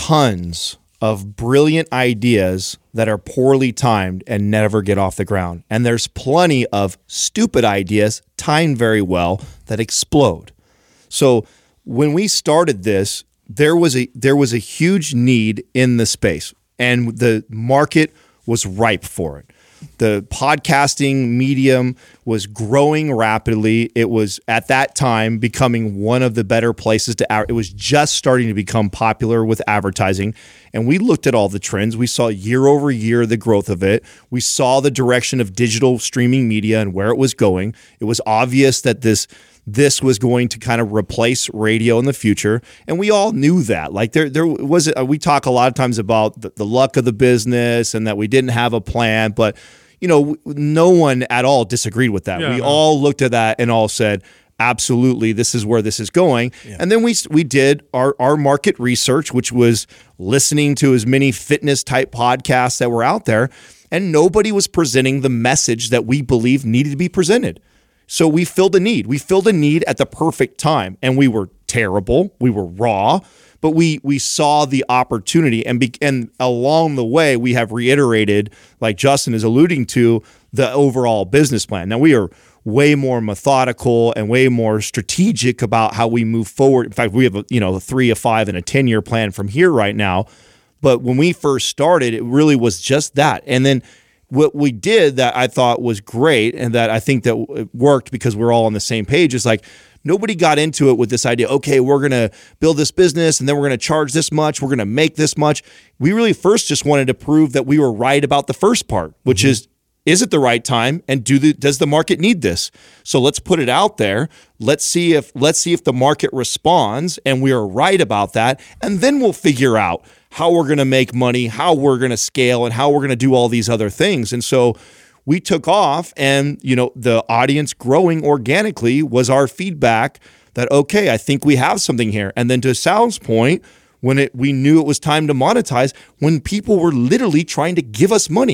tons of brilliant ideas that are poorly timed and never get off the ground. And there's plenty of stupid ideas timed very well that explode. So when we started this, there was a there was a huge need in the space, and the market was ripe for it. The podcasting medium was growing rapidly. It was at that time becoming one of the better places to ad- it was just starting to become popular with advertising. And we looked at all the trends. We saw year over year the growth of it. We saw the direction of digital streaming media and where it was going. It was obvious that this this was going to kind of replace radio in the future. And we all knew that. Like there there was a, we talk a lot of times about the, the luck of the business and that we didn't have a plan, but you know, no one at all disagreed with that. Yeah, we no. all looked at that and all said, absolutely, this is where this is going. Yeah. And then we we did our, our market research, which was listening to as many fitness type podcasts that were out there, and nobody was presenting the message that we believed needed to be presented. So we filled a need. We filled a need at the perfect time, and we were terrible. We were raw, but we we saw the opportunity, and be, and along the way, we have reiterated, like Justin is alluding to, the overall business plan. Now we are way more methodical and way more strategic about how we move forward. In fact, we have a, you know a three, a five, and a ten year plan from here right now. But when we first started, it really was just that, and then what we did that I thought was great and that I think that it worked because we're all on the same page is like nobody got into it with this idea, okay, we're going to build this business and then we're going to charge this much, we're going to make this much. We really first just wanted to prove that we were right about the first part, which mm-hmm. is, is it the right time and do the does the market need this? So let's put it out there. Let's see if let's see if the market responds and we are right about that, and then we'll figure out how we're going to make money, how we're going to scale, and how we're going to do all these other things. And so we took off, and you know the audience growing organically was our feedback that, okay, I think we have something here. And then to Sal's point, when it we knew it was time to monetize, when people were literally trying to give us money.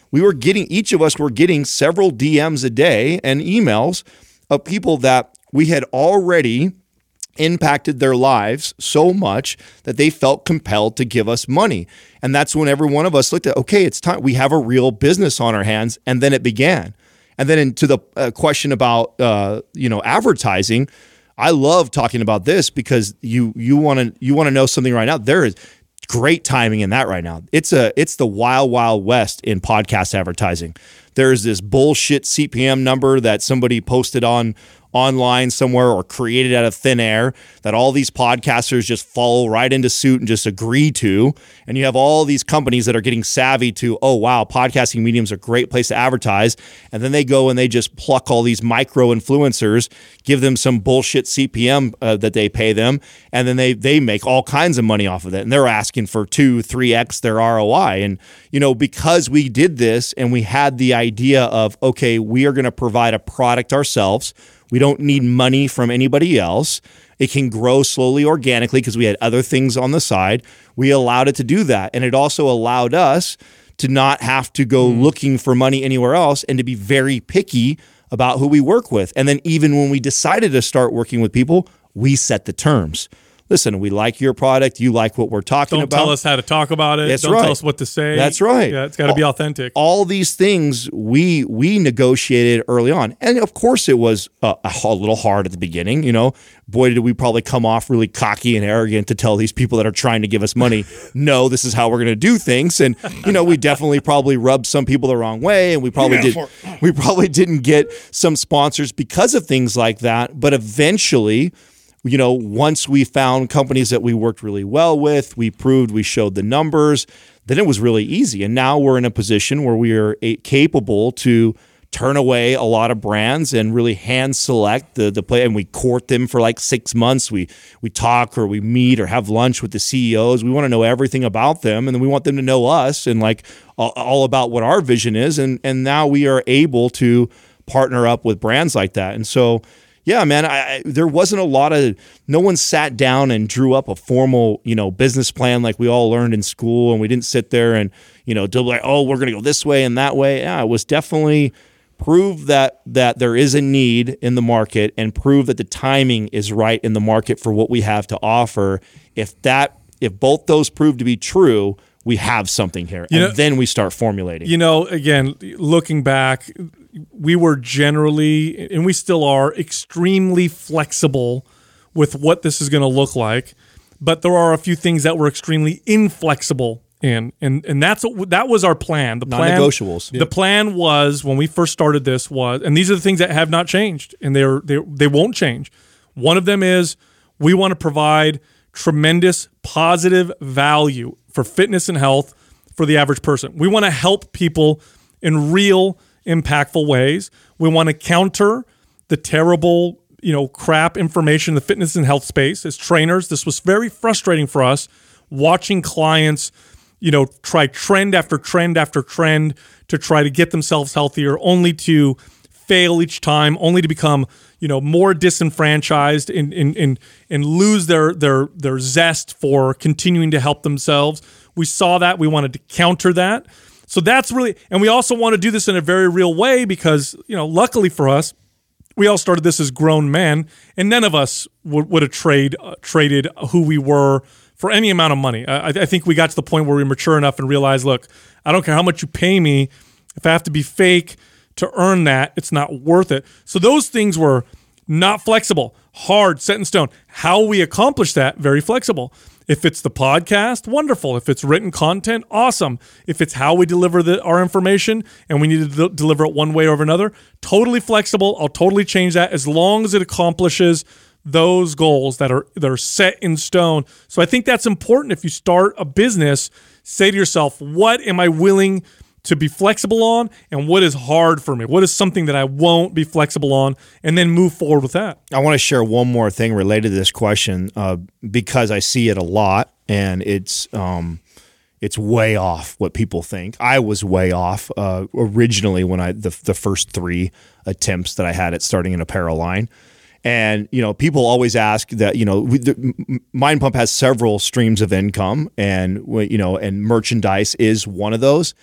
we were getting, each of us were getting several D Ms a day and emails of people that we had already impacted their lives so much that they felt compelled to give us money. And that's when every one of us looked at, okay, it's time. We have a real business on our hands. And then it began. And then into the uh, question about, uh, you know, advertising, I love talking about this because you you want to you want to know something right now. There is great timing in that right now. It's a it's the wild, wild west in podcast advertising. There's this bullshit C P M number that somebody posted on online somewhere or created out of thin air that all these podcasters just follow right into suit and just agree to. And you have all these companies that are getting savvy to, oh, wow, podcasting medium's a great place to advertise. And then they go and they just pluck all these micro influencers, give them some bullshit C P M uh, that they pay them. And then they they make all kinds of money off of it. And they're asking for two, three X their R O I. And, you know, because we did this and we had the idea of, okay, we are going to provide a product ourselves. We don't need money from anybody else. It can grow slowly, organically, because we had other things on the side. We allowed it to do that. And it also allowed us to not have to go mm. looking for money anywhere else and to be very picky about who we work with. And then even when we decided to start working with people, we set the terms. Listen, we like your product. You like what we're talking Don't about. Don't tell us how to talk about it. That's Don't right. tell us what to say. That's right. Yeah, it's got to be authentic. All these things we we negotiated early on. And of course it was a, a little hard at the beginning. You know, boy, did we probably come off really cocky and arrogant to tell these people that are trying to give us money, no, this is how we're going to do things. And, you know, we definitely probably rubbed some people the wrong way. And we probably did. We probably didn't get some sponsors because of things like that. But eventually, you know, once we found companies that we worked really well with, we proved, we showed the numbers, then it was really easy. And now we're in a position where we are a- capable to turn away a lot of brands and really hand select the the play, and we court them for like six months. We we talk or we meet or have lunch with the C E Os. We want to know everything about them, and then we want them to know us and like all, all about what our vision is. And and now we are able to partner up with brands like that. And so, yeah, man, I, I, there wasn't a lot of, no one sat down and drew up a formal, you know, business plan like we all learned in school. And we didn't sit there and, you know, do like, oh, we're going to go this way and that way. Yeah, it was definitely prove that that there is a need in the market and prove that the timing is right in the market for what we have to offer. If that, if both those prove to be true, we have something here. You and know, then we start formulating. You know, again, looking back, we were generally, and we still are, extremely flexible with what this is going to look like. But there are a few things that were extremely inflexible in, and and that's that was our plan. The plan, non-negotiables. The plan was when we first started this was, and these are the things that have not changed, and they're they they won't change. One of them is we want to provide tremendous positive value for fitness and health for the average person. We want to help people in real, impactful ways. We want to counter the terrible, you know, crap information in the fitness and health space. As trainers, this was very frustrating for us, watching clients, you know, try trend after trend after trend to try to get themselves healthier, only to fail each time, only to become, you know, more disenfranchised and and and, and lose their their their zest for continuing to help themselves. We saw that. We wanted to counter that. So that's really, and we also want to do this in a very real way because, you know, luckily for us, we all started this as grown men, and none of us would, would have trade uh, traded who we were for any amount of money. I, I think we got to the point where we were mature enough and realized, look, I don't care how much you pay me. If I have to be fake to earn that, it's not worth it. So those things were not flexible, hard, set in stone. How we accomplish that, very flexible. If it's the podcast, wonderful. If it's written content, awesome. If it's how we deliver the, our information and we need to de- deliver it one way or another, totally flexible. I'll totally change that as long as it accomplishes those goals that are that are set in stone. So I think that's important. If you start a business, say to yourself, what am I willing to be flexible on, and what is hard for me? What is something that I won't be flexible on, and then move forward with that. I want to share one more thing related to this question uh, because I see it a lot, and it's um, it's way off what people think. I was way off uh, originally when I the the first three attempts that I had at starting an apparel line. And, you know, people always ask that, you know, we, the, Mind Pump has several streams of income, and, you know, and merchandise is one of those.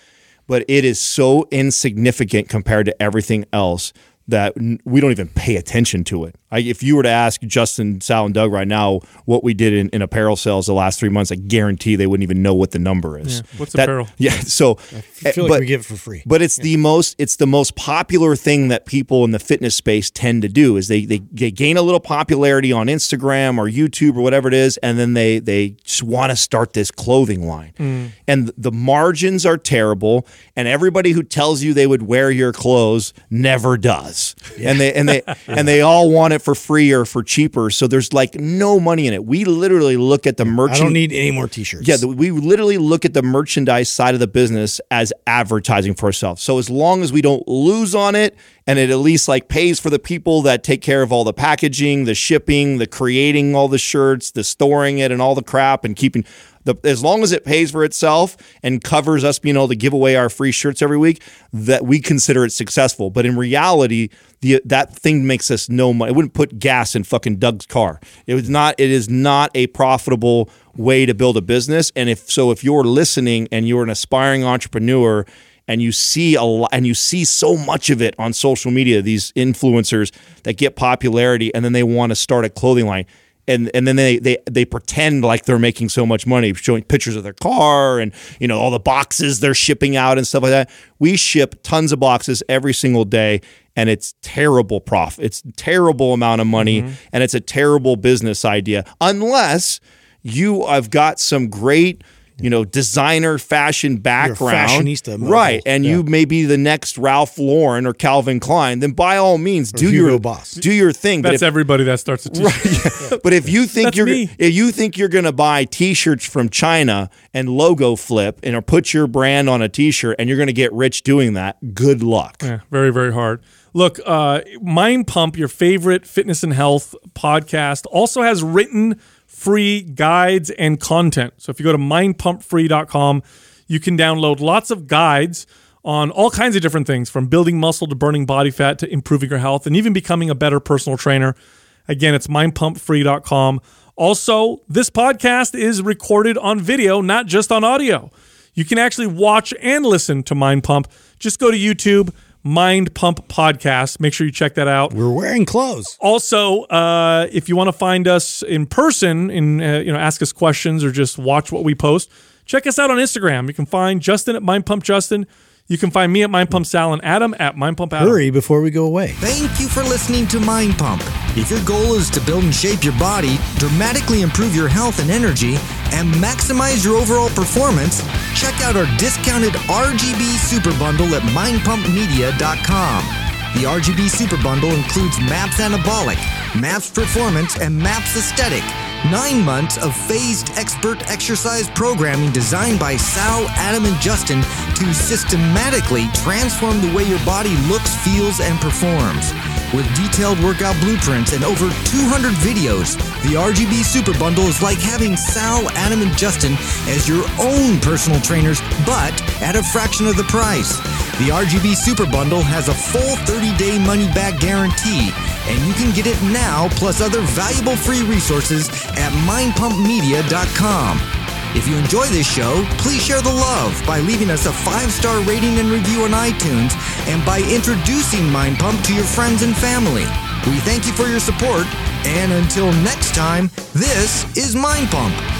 but it is so insignificant compared to everything else that we don't even pay attention to it. I, if you were to ask Justin, Sal, and Doug right now what we did in, in apparel sales the last three months, I guarantee they wouldn't even know what the number is. Yeah. What's that, apparel? Yeah, so I feel like but, we give it for free. But it's yeah. the most it's the most popular thing that people in the fitness space tend to do is they they, they gain a little popularity on Instagram or YouTube or whatever it is, and then they they just want to start this clothing line. Mm. And the margins are terrible, and everybody who tells you they would wear your clothes never does. Yeah. And they and they and they all want it for free or for cheaper. So there's like no money in it. We literally look at the merchant. I don't need any more t-shirts. Yeah, we literally look at the merchandise side of the business as advertising for ourselves. So as long as we don't lose on it and it at least like pays for the people that take care of all the packaging, the shipping, the creating all the shirts, the storing it and all the crap and keeping the, as long as it pays for itself and covers us being able to give away our free shirts every week, that we consider it successful. But in reality, the that thing makes us no money. It wouldn't put gas in fucking Doug's car. It was not. It is not a profitable way to build a business. And if so, if you're listening and you're an aspiring entrepreneur and you see a lot, and you see so much of it on social media, these influencers that get popularity and then they want to start a clothing line. And and then they, they they pretend like they're making so much money, showing pictures of their car and, you know, all the boxes they're shipping out and stuff like that. We ship tons of boxes every single day, and it's terrible profit. It's terrible amount of money, mm-hmm. and it's a terrible business idea. Unless you have got some great, you know, designer fashion background, You're a fashionista, model. Right? And yeah. you may be the next Ralph Lauren or Calvin Klein. Then by all means, or do Hugo your Boss. do your thing. That's but if, everybody that starts a t-shirt. Right, yeah. But if you think That's you're me. if you think you're going to buy T-shirts from China and logo flip and or put your brand on a T-shirt and you're going to get rich doing that, good luck. Yeah, very very hard. Look, uh, Mind Pump, your favorite fitness and health podcast, also has written free guides and content. So if you go to mind pump free dot com, you can download lots of guides on all kinds of different things, from building muscle to burning body fat to improving your health and even becoming a better personal trainer. Again, it's mind pump free dot com. Also, this podcast is recorded on video, not just on audio. You can actually watch and listen to Mind Pump. Just go to YouTube, Mind Pump Podcast. Make sure you check that out. We're wearing clothes. Also, uh, if you want to find us in person and uh, you know, ask us questions or just watch what we post, check us out on Instagram. You can find Justin at Mind Pump Justin. You can find me at Mind Pump Sal and Adam at Mind Pump Adam. Hurry before we go away. Thank you for listening to Mind Pump. If your goal is to build and shape your body, dramatically improve your health and energy, and maximize your overall performance, check out our discounted R G B Super Bundle at mind pump media dot com. The R G B Super Bundle includes MAPS Anabolic, MAPS Performance, and MAPS Aesthetic. Nine months of phased expert exercise programming designed by Sal, Adam, and Justin to systematically transform the way your body looks, feels, and performs. With detailed workout blueprints and over two hundred videos, the R G B Super Bundle is like having Sal, Adam, and Justin as your own personal trainers, but at a fraction of the price. The R G B Super Bundle has a full thirty-day money-back guarantee, and you can get it now plus other valuable free resources at mind pump media dot com. If you enjoy this show, please share the love by leaving us a five-star rating and review on iTunes and by introducing Mind Pump to your friends and family. We thank you for your support, and until next time, this is Mind Pump.